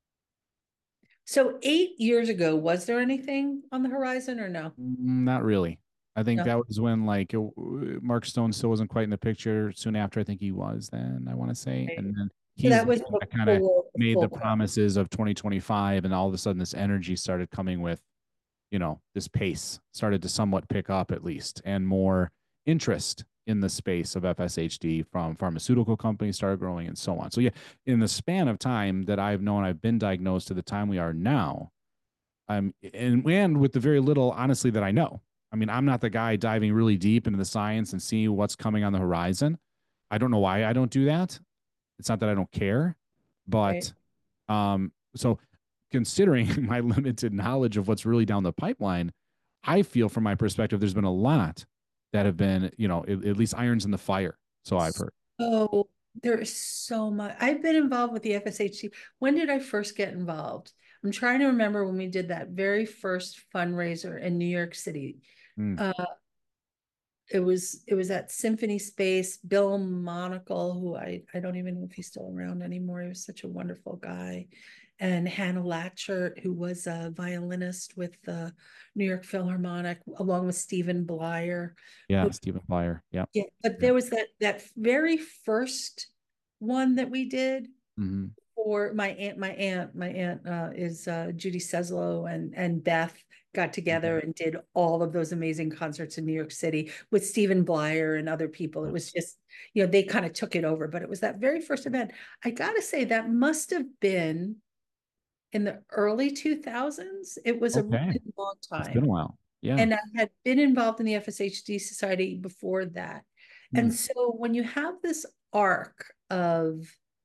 So 8 years ago, was there anything on the horizon or no? Not really. I think No. that was when like Mark Stone still wasn't quite in the picture. Soon after, I think he was. Then I want to say, Right. and then So he's that the was one that kind of before the made the full call. promises of 2025, and all of a sudden this energy started coming with, this pace started to somewhat pick up at least, and more interest in the space of FSHD from pharmaceutical companies started growing and so on. So yeah, in the span of time that I've known I've been diagnosed to the time we are now, and with the very little honestly that I know. I mean, I'm not the guy diving really deep into the science and seeing what's coming on the horizon. I don't know why I don't do that. It's not that I don't care, Right. but so considering my limited knowledge of what's really down the pipeline, I feel from my perspective, there's been a lot that have been, at least irons in the fire. So I've heard. So there is so much. I've been involved with the FSHC. When did I first get involved? I'm trying to remember when we did that very first fundraiser in New York City. Mm, Uh, it was at Symphony Space. Bill Monacle, who I don't even know if he's still around anymore. He was such a wonderful guy. And Hannah Latchert, who was a violinist with the New York Philharmonic, along with Stephen Blyer, yeah, who Stephen Flyer. Yeah. yeah, but Yeah. there was that very first one that we did Mm-hmm. for my aunt is Judy Seslow and Beth got Mm-hmm. together and did all of those amazing concerts in New York City with Stephen Blyer and other people. It was just, they kind of took it over, but it was that very first event. I gotta say that must have been in the early 2000s. It was a Okay. really long It's been a time. while. Yeah. And I had been involved in the FSHD Society before that. Mm, And so when you have this arc of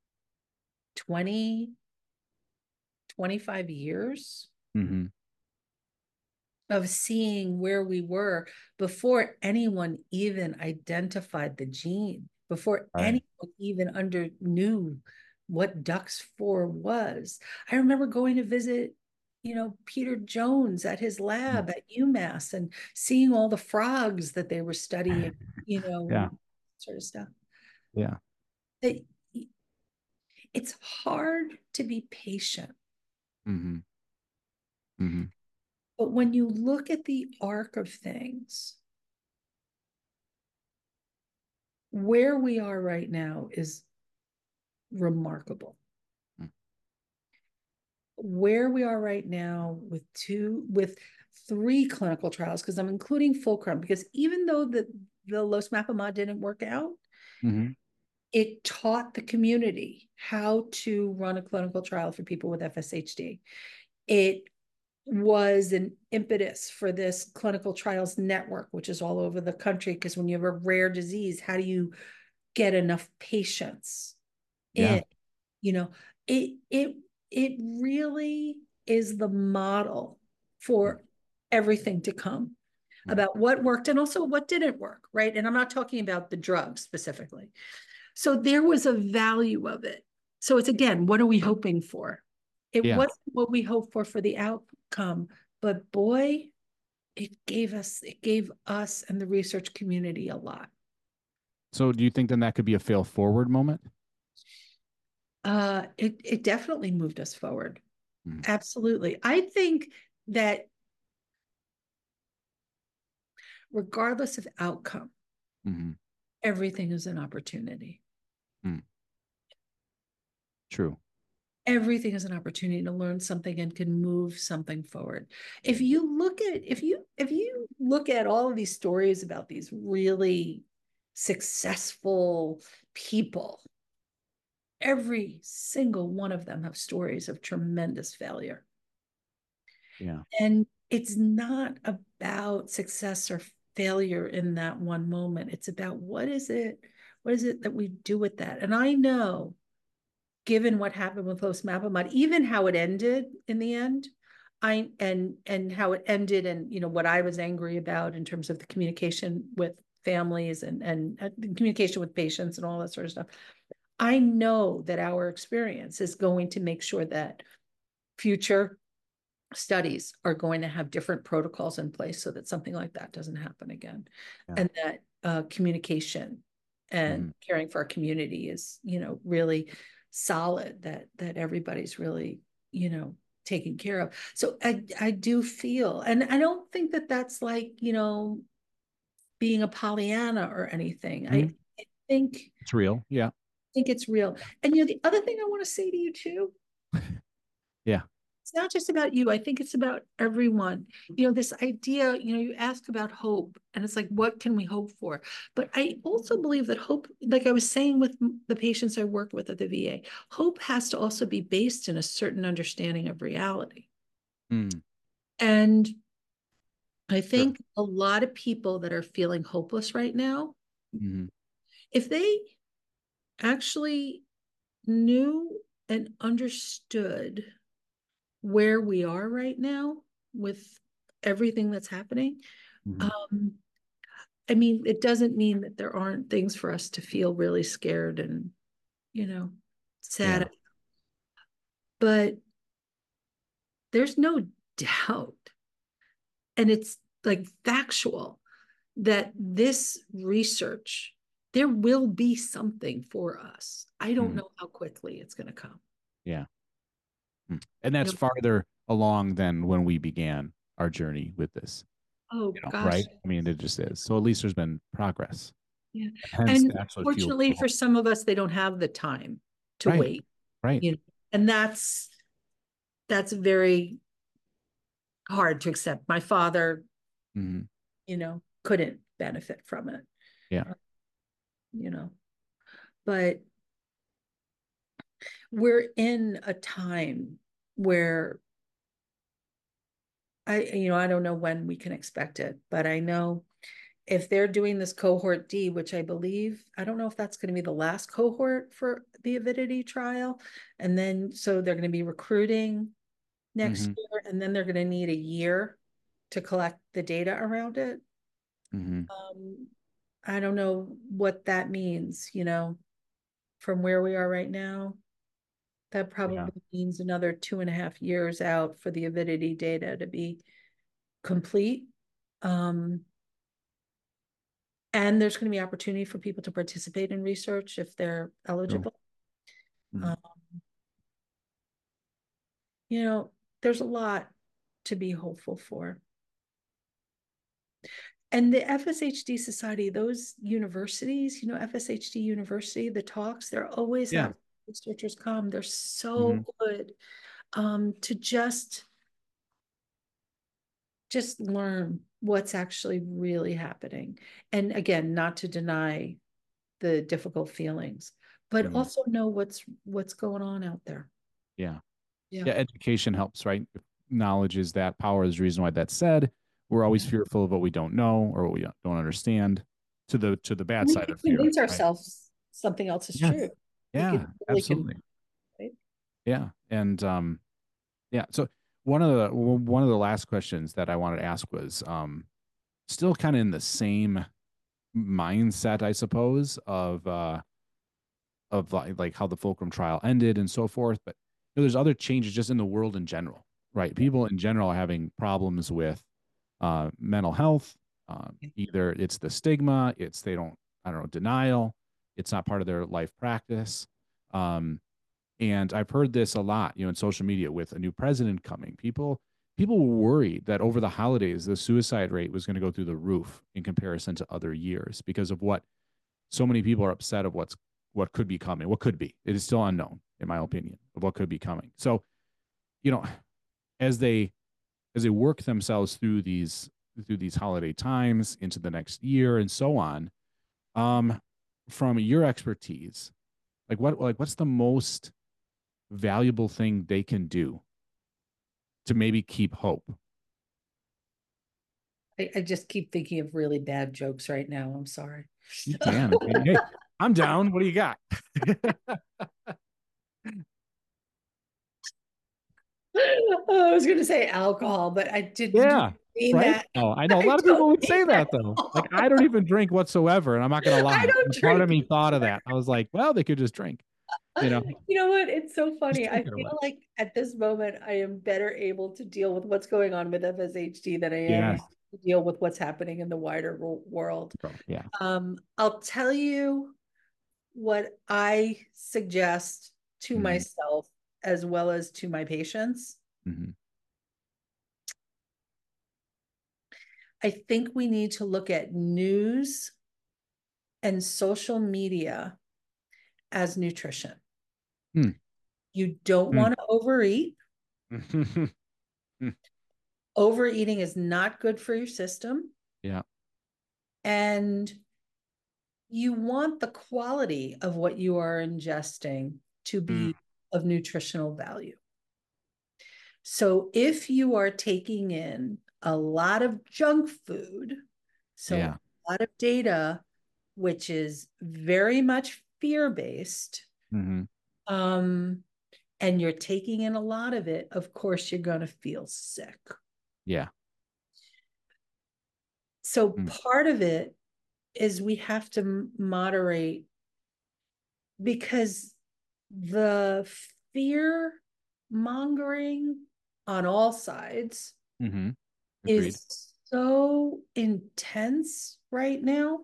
20, 25 years mm-hmm. of seeing where we were before anyone even identified the gene, before Right. anyone even knew what DUX4 was. I remember going to visit, Peter Jones at his Mm. lab at UMass and seeing all the frogs that they were studying, Yeah. and sort of stuff. Yeah. It, it's hard to be patient. Mm-hmm. Mm-hmm. But when you look at the arc of things, where we are right now is remarkable. Mm. Where we are right now with three clinical trials, because I'm including Fulcrum, because even though the losmapimod didn't work out, Mm-hmm. it taught the community how to run a clinical trial for people with FSHD. It was an impetus for this clinical trials network, which is all over the country. Because when you have a rare disease, how do you get enough patients Yeah. in? You know, it really is the model Mm, for everything to come mm. about what worked and also what didn't work, right? And I'm not talking about the drug specifically. So there was a value of it. So it's again, what are we hoping for? It Yeah. wasn't what we hoped for the outcome, but boy, it gave us and the research community a lot. So do you think then that could be a fail forward moment? It definitely moved us forward. Mm, Absolutely. I think that regardless of outcome, mm-hmm. everything is an opportunity. Mm. True. Everything is an opportunity to learn something and can move something forward. Mm. If you look at all of these stories about these really successful people, every single one of them have stories of tremendous failure. Yeah. And it's not about success or failure in that one moment. It's about what is it that we do with that? And I know, given what happened with losmapimod, even how it ended in the end, and how it ended, and what I was angry about in terms of the communication with families and the communication with patients and all that sort of stuff. I know that our experience is going to make sure that future studies are going to have different protocols in place so that something like that doesn't happen again. Yeah. And that communication and caring for our community is, really solid, that everybody's really, taken care of. So I do feel, and I don't think that that's like, being a Pollyanna or anything. I think it's real. Yeah. think it's real. And the other thing I want to say to you too, Yeah. it's not just about you. I think it's about everyone. This idea, you ask about hope, and it's like, what can we hope for? But I also believe that hope, like I was saying with the patients I work with at the VA, hope has to also be based in a certain understanding of reality. And I think a lot of people that are feeling hopeless right now, if they actually knew and understood where we are right now with everything that's happening, I mean, it doesn't mean that there aren't things for us to feel really scared and, sad. Yeah. But there's no doubt, and it's like factual, that this research, there will be something for us. I don't know how quickly it's going to come. Yeah. And that's farther along than when we began our journey with this. Oh gosh. Right? I mean, it just is. So at least there's been progress. Yeah. Hence, And that's what fuels fortunately for some of us, they don't have the time to wait. Right. And that's very hard to accept. My father, couldn't benefit from it. Yeah. But we're in a time where I don't know when we can expect it, but I know if they're doing this cohort D, which I believe, I don't know if that's going to be the last cohort for the Avidity trial. And then, so they're going to be recruiting next year, and then they're going to need a year to collect the data around it. I don't know what that means, from where we are right now. That probably means another 2.5 years out for the Avidity data to be complete. And there's going to be opportunity for people to participate in research if they're eligible. There's a lot to be hopeful for. And the FSHD Society, those universities, FSHD University, the talks, they're always having researchers come. They're so good to just learn what's actually really happening. And again, not to deny the difficult feelings, but also know what's going on out there. Yeah. Education helps, right? Knowledge is that power, is the reason why that's said. We're always fearful of what we don't know or what we don't understand, to the bad side of fear. Convince ourselves something else is true. Yeah, absolutely. Right? Yeah. And so one of the last questions that I wanted to ask was still kind of in the same mindset, I suppose, of like how the Fulcrum trial ended and so forth. But there's other changes just in the world in general, right? People in general are having problems with mental health. Either it's the stigma, it's denial, it's not part of their life practice. And I've heard this a lot, in social media with a new president coming. People were worried that over the holidays, the suicide rate was going to go through the roof in comparison to other years because of what so many people are upset of what could be coming. What could be? It is still unknown, in my opinion, of what could be coming. So, as they work themselves through these holiday times into the next year and so on, from your expertise, what's the most valuable thing they can do to maybe keep hope? I just keep thinking of really bad jokes right now. I'm sorry. You can. Hey, I'm down. What do you got? I was going to say alcohol, but I didn't mean that. Oh, I know. A lot of people would say that though. Like, I don't even drink whatsoever, and I'm not going to lie. Part of me thought of that. I was like, well, they could just drink. You know what? It's so funny. I feel like at this moment, I am better able to deal with what's going on with FSHD than I am to deal with what's happening in the wider world. Yeah. I'll tell you what I suggest to Mm-hmm. myself as well as to my patients. Mm-hmm. I think we need to look at news and social media as nutrition. You don't Mm-hmm. want to overeat. Overeating is not good for your system. Yeah. And you want the quality of what you are ingesting to Mm. be of nutritional value. So if you are taking in a lot of junk food, so Yeah. a lot of data, which is very much fear-based, Mm-hmm. um, and you're taking in a lot of it, of course, you're going to feel sick. Yeah. So Mm. part of it is we have to moderate because the fear mongering on all sides Mm-hmm. Agreed. is so intense right now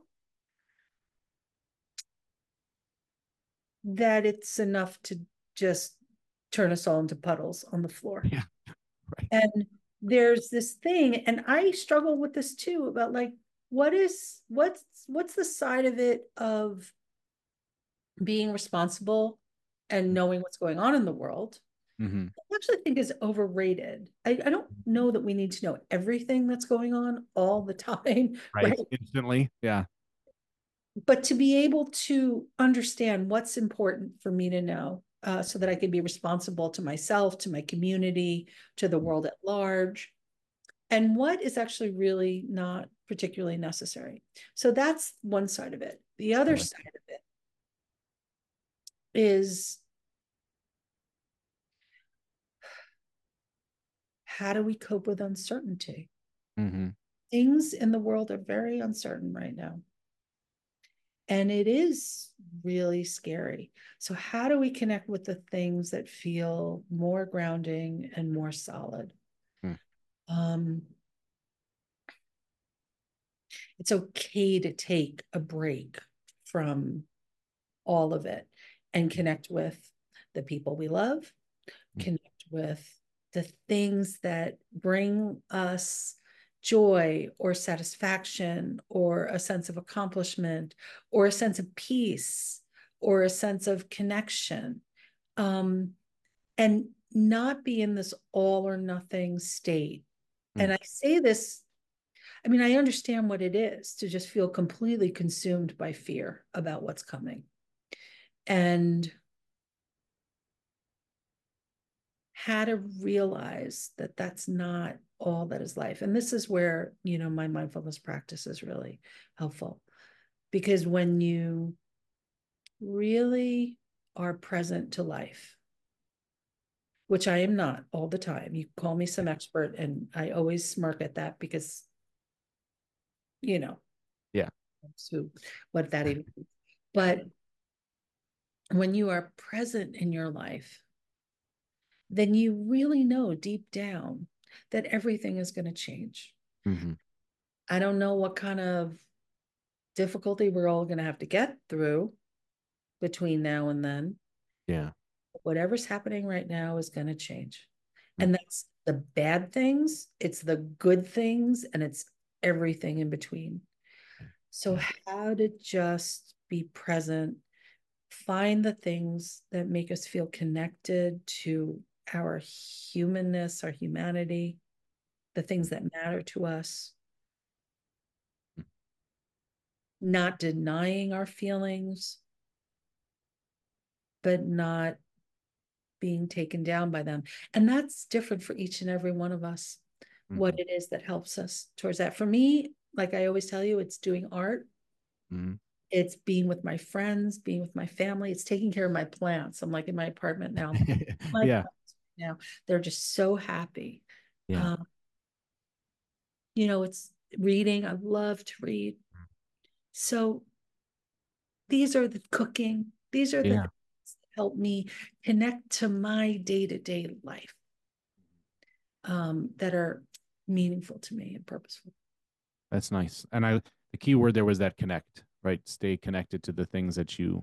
that it's enough to just turn us all into puddles on the floor. Yeah. Right. And there's this thing, and I struggle with this too, about like what's the side of it of being responsible and knowing what's going on in the world. Mm-hmm. I actually think is overrated. I don't know that we need to know everything that's going on all the time, Right. right? Instantly. Yeah. But to be able to understand what's important for me to know, so that I can be responsible to myself, to my community, to the world at large, and what is actually really not particularly necessary. So that's one side of it. The I other like side of it is, how do we cope with uncertainty? it. Mm-hmm. Things in the world are very uncertain right now. And it is really scary. So, how do we connect with the things that feel more grounding and more solid? Mm. Um, it's okay to take a break from all of it and connect with the people we love, Mm. connect with the things that bring us joy or satisfaction or a sense of accomplishment or a sense of peace or a sense of connection, um, and not be in this all or nothing state. And Mm. I say this, I mean, I understand what it is to just feel completely consumed by fear about what's coming. And how to realize that that's not all that is life. And this is where, my mindfulness practice is really helpful, because when you really are present to life, which I am not all the time, you call me some expert, and I always smirk at that because, you know, Yeah. so what that even means. But when you are present in your life, then you really know deep down that everything is going to change. Mm-hmm. I don't know what kind of difficulty we're all going to have to get through between now and then. Yeah. Whatever's happening right now is going to change. Mm. And that's the bad things, it's the good things, and it's everything in between. So, Yeah. how to just be present, find the things that make us feel connected to our humanness, our humanity, the things that matter to us, not denying our feelings, but not being taken down by them. And that's different for each and every one of us, what Mm-hmm. it is that helps us towards that. For me, like I always tell you, it's doing art, Mm-hmm. it's being with my friends, being with my family, it's taking care of my plants. I'm like in my apartment now. My Yeah. plants now, they're just so happy. Yeah. Um, it's reading. I love to read. So these are the cooking. These are the Yeah. things that help me connect to my day-to-day life, that are meaningful to me and purposeful. That's nice. And the key word there was that connect, right? Stay connected to the things that you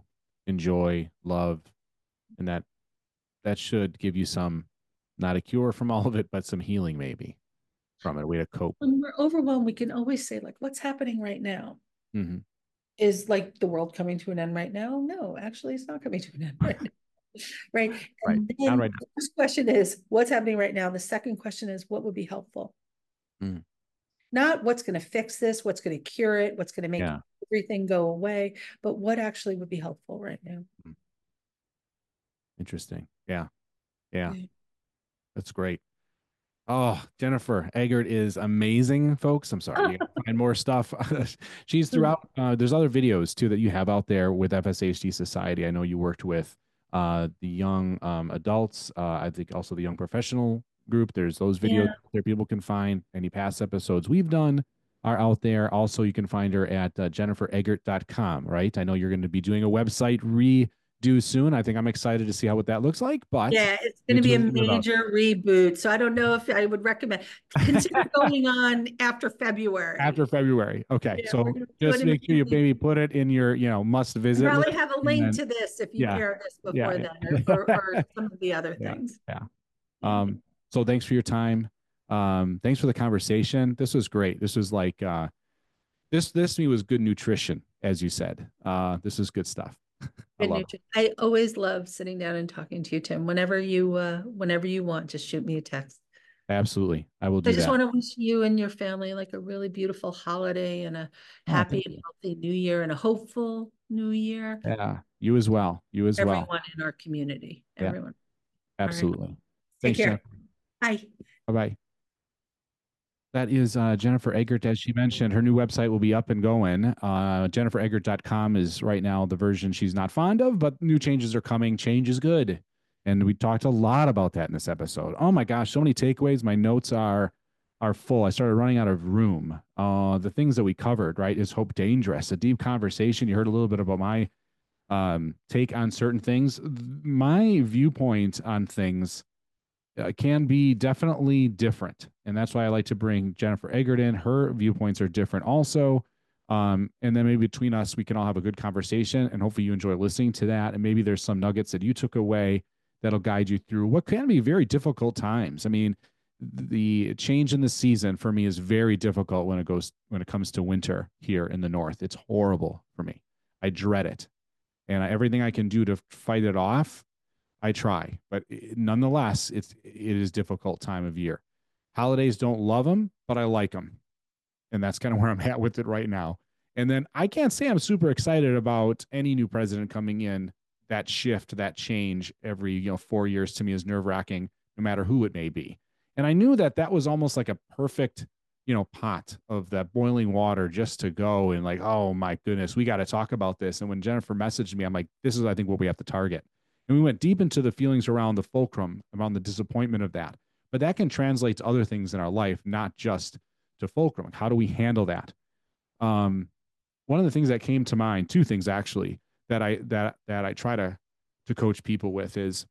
enjoy, love, and that should give you some, not a cure from all of it, but some healing maybe from it, a way to cope. When we're overwhelmed, we can always say, like, what's happening right now? Hmm. Is like the world coming to an end right now? No, actually, it's not coming to an end right now. Right. Right. And Not then right the first question is, what's happening right now? The second question is, what would be helpful? now. Mm. Not what's going to fix this, what's going to cure it, what's going to make Yeah. everything go away, but what actually would be helpful right now. Mm. Interesting. Yeah. Yeah. Yeah. That's great. Oh, Jennifer Eggert is amazing, folks. I'm sorry. You can find more stuff. She's throughout. There's other videos too that you have out there with FSHD Society. I know you worked with the young adults. I think also the young professional group. There's those videos Yeah. there people can find. Any past episodes we've done are out there. Also, you can find her at jennifereggert.com, right? I know you're going to be doing a website redo soon. I think I'm excited to see what that looks like, but Yeah, it's going you're to be a doing good about major reboot. So I don't know if I would recommend consider going on after February. after February. Okay. Yeah, we're So going to do it just make sure you immediately. maybe put it in your, must And visit list. probably have a And link then, to this if you yeah, air this before yeah, then, yeah. or some of the other Yeah. things. Yeah. Yeah. So thanks for your time. Thanks for the conversation. This was great. This was like, this to me was good nutrition, as you said. This is good stuff. I Good love it. nutrition. I always love sitting down and talking to you, Tim. Whenever you want, just shoot me a text. Absolutely. I will I do just that. want to wish you and your family like a really beautiful holiday and a Oh, happy thank and you. healthy new year and a hopeful new year. Yeah. You as well. You as well. Everyone in our community, Yeah. everyone. All right. Absolutely. Take Thanks, care. Jennifer. Bye. Bye bye. That is Jennifer Eggert, as she mentioned. Her new website will be up and going. JenniferEggert.com is right now the version she's not fond of, but new changes are coming. Change is good. And we talked a lot about that in this episode. Oh my gosh, so many takeaways. My notes are full. I started running out of room. The things that we covered, right? Is hope dangerous? A deep conversation. You heard a little bit about my take on certain things. My viewpoint on things can be definitely different. And that's why I like to bring Jennifer Eggert in. Her viewpoints are different also. And then maybe between us, we can all have a good conversation and hopefully you enjoy listening to that. And maybe there's some nuggets that you took away that'll guide you through what can be very difficult times. I mean, the change in the season for me is very difficult when it comes to winter here in the north. It's horrible for me. I dread it. And everything I can do to fight it off, I try, but nonetheless, it is difficult time of year. Holidays don't love them, but I like them, and that's kind of where I'm at with it right now. And then I can't say I'm super excited about any new president coming in. That shift, that change every 4 years to me is nerve wracking, no matter who it may be. And I knew that was almost like a perfect pot of that boiling water just to go and like, oh my goodness, we got to talk about this. And when Jennifer messaged me, I'm like, this is I think what we have to target. And we went deep into the feelings around the fulcrum, around the disappointment of that. But that can translate to other things in our life, not just to fulcrum. How do we handle that? One of the things that came to mind, two things actually, that I try to coach people with is,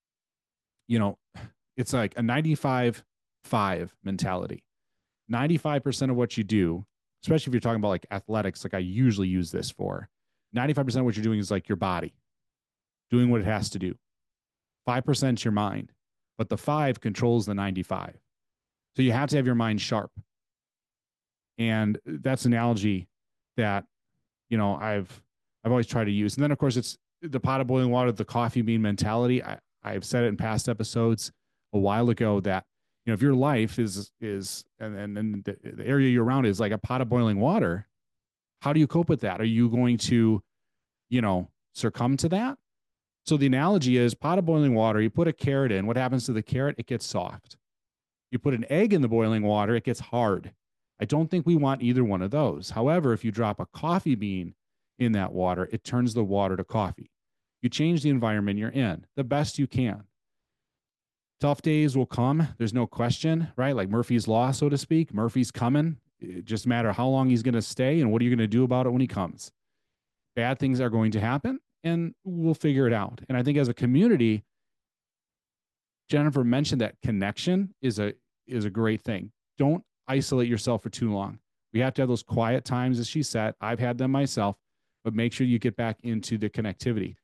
it's like a 95-5 mentality. 95% of what you do, especially if you're talking about like athletics, like I usually use this for, 95% of what you're doing is like your body doing what it has to do. 5% your mind, but the 5 controls the 95. So you have to have your mind sharp. And that's an analogy that, I've always tried to use. And then of course it's the pot of boiling water, the coffee bean mentality. I've said it in past episodes a while ago that, if your life is and the area you're around is like a pot of boiling water, how do you cope with that? Are you going to, succumb to that? So the analogy is pot of boiling water, you put a carrot in. What happens to the carrot? It gets soft. You put an egg in the boiling water, it gets hard. I don't think we want either one of those. However, if you drop a coffee bean in that water, it turns the water to coffee. You change the environment you're in the best you can. Tough days will come. There's no question, right? Like Murphy's Law, so to speak. Murphy's coming. It just matter how long he's going to stay and what are you going to do about it when he comes. Bad things are going to happen and we'll figure it out. And I think as a community, Jennifer mentioned that connection is a great thing. Don't isolate yourself for too long. We have to have those quiet times, as she said. I've had them myself, but make sure you get back into the connectivity.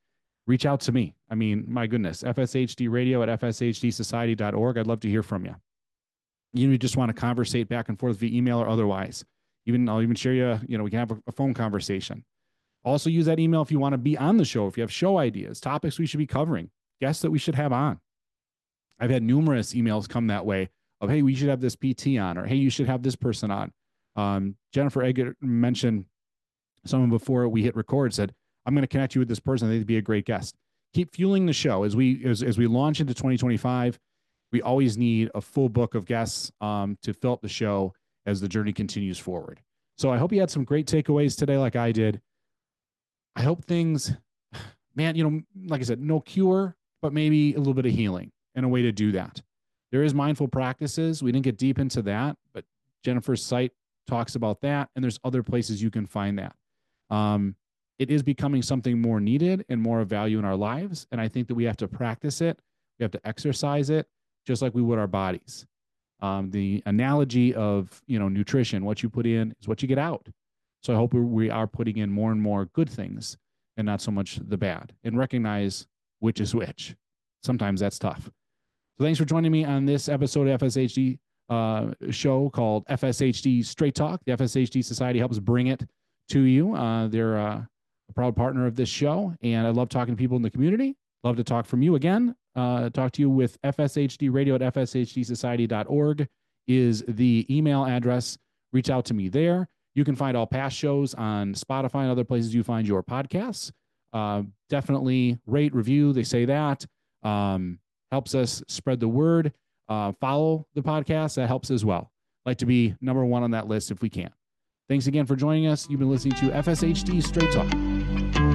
reach out to me. I mean, my goodness, fshdradio@fshtsociety.org. I'd love to hear from you. You just want to conversate back and forth via email or otherwise. I'll even share you, we can have a phone conversation. Also use that email if you want to be on the show, if you have show ideas, topics we should be covering, guests that we should have on. I've had numerous emails come that way of, hey, we should have this PT on, or hey, you should have this person on. Jennifer Eggert mentioned someone before we hit record said, I'm going to connect you with this person. They'd be a great guest. Keep fueling the show as we launch into 2025. We always need a full book of guests to fill up the show as the journey continues forward. So I hope you had some great takeaways today, like I did. I hope things, man, like I said, no cure, but maybe a little bit of healing and a way to do that. There is mindful practices. We didn't get deep into that, but Jennifer's site talks about that, and there's other places you can find that. It is becoming something more needed and more of value in our lives, and I think that we have to practice it. We have to exercise it, just like we would our bodies. The analogy of nutrition, what you put in is what you get out. So I hope we are putting in more and more good things and not so much the bad, and recognize which is which. Sometimes that's tough. So thanks for joining me on this episode of FSHD show called FSHD Straight Talk. The FSHD Society helps bring it to you. They're a proud partner of this show, and I love talking to people in the community. Love to talk from you again. Talk to you with fshdradio@fshtsociety.org is the email address. Reach out to me there. You can find all past shows on Spotify and other places you find your podcasts. Definitely rate, review. They say that helps us spread the word. Follow the podcast. That helps as well. Like to be number one on that list if we can. Thanks again for joining us. You've been listening to FSHD Straight Talk.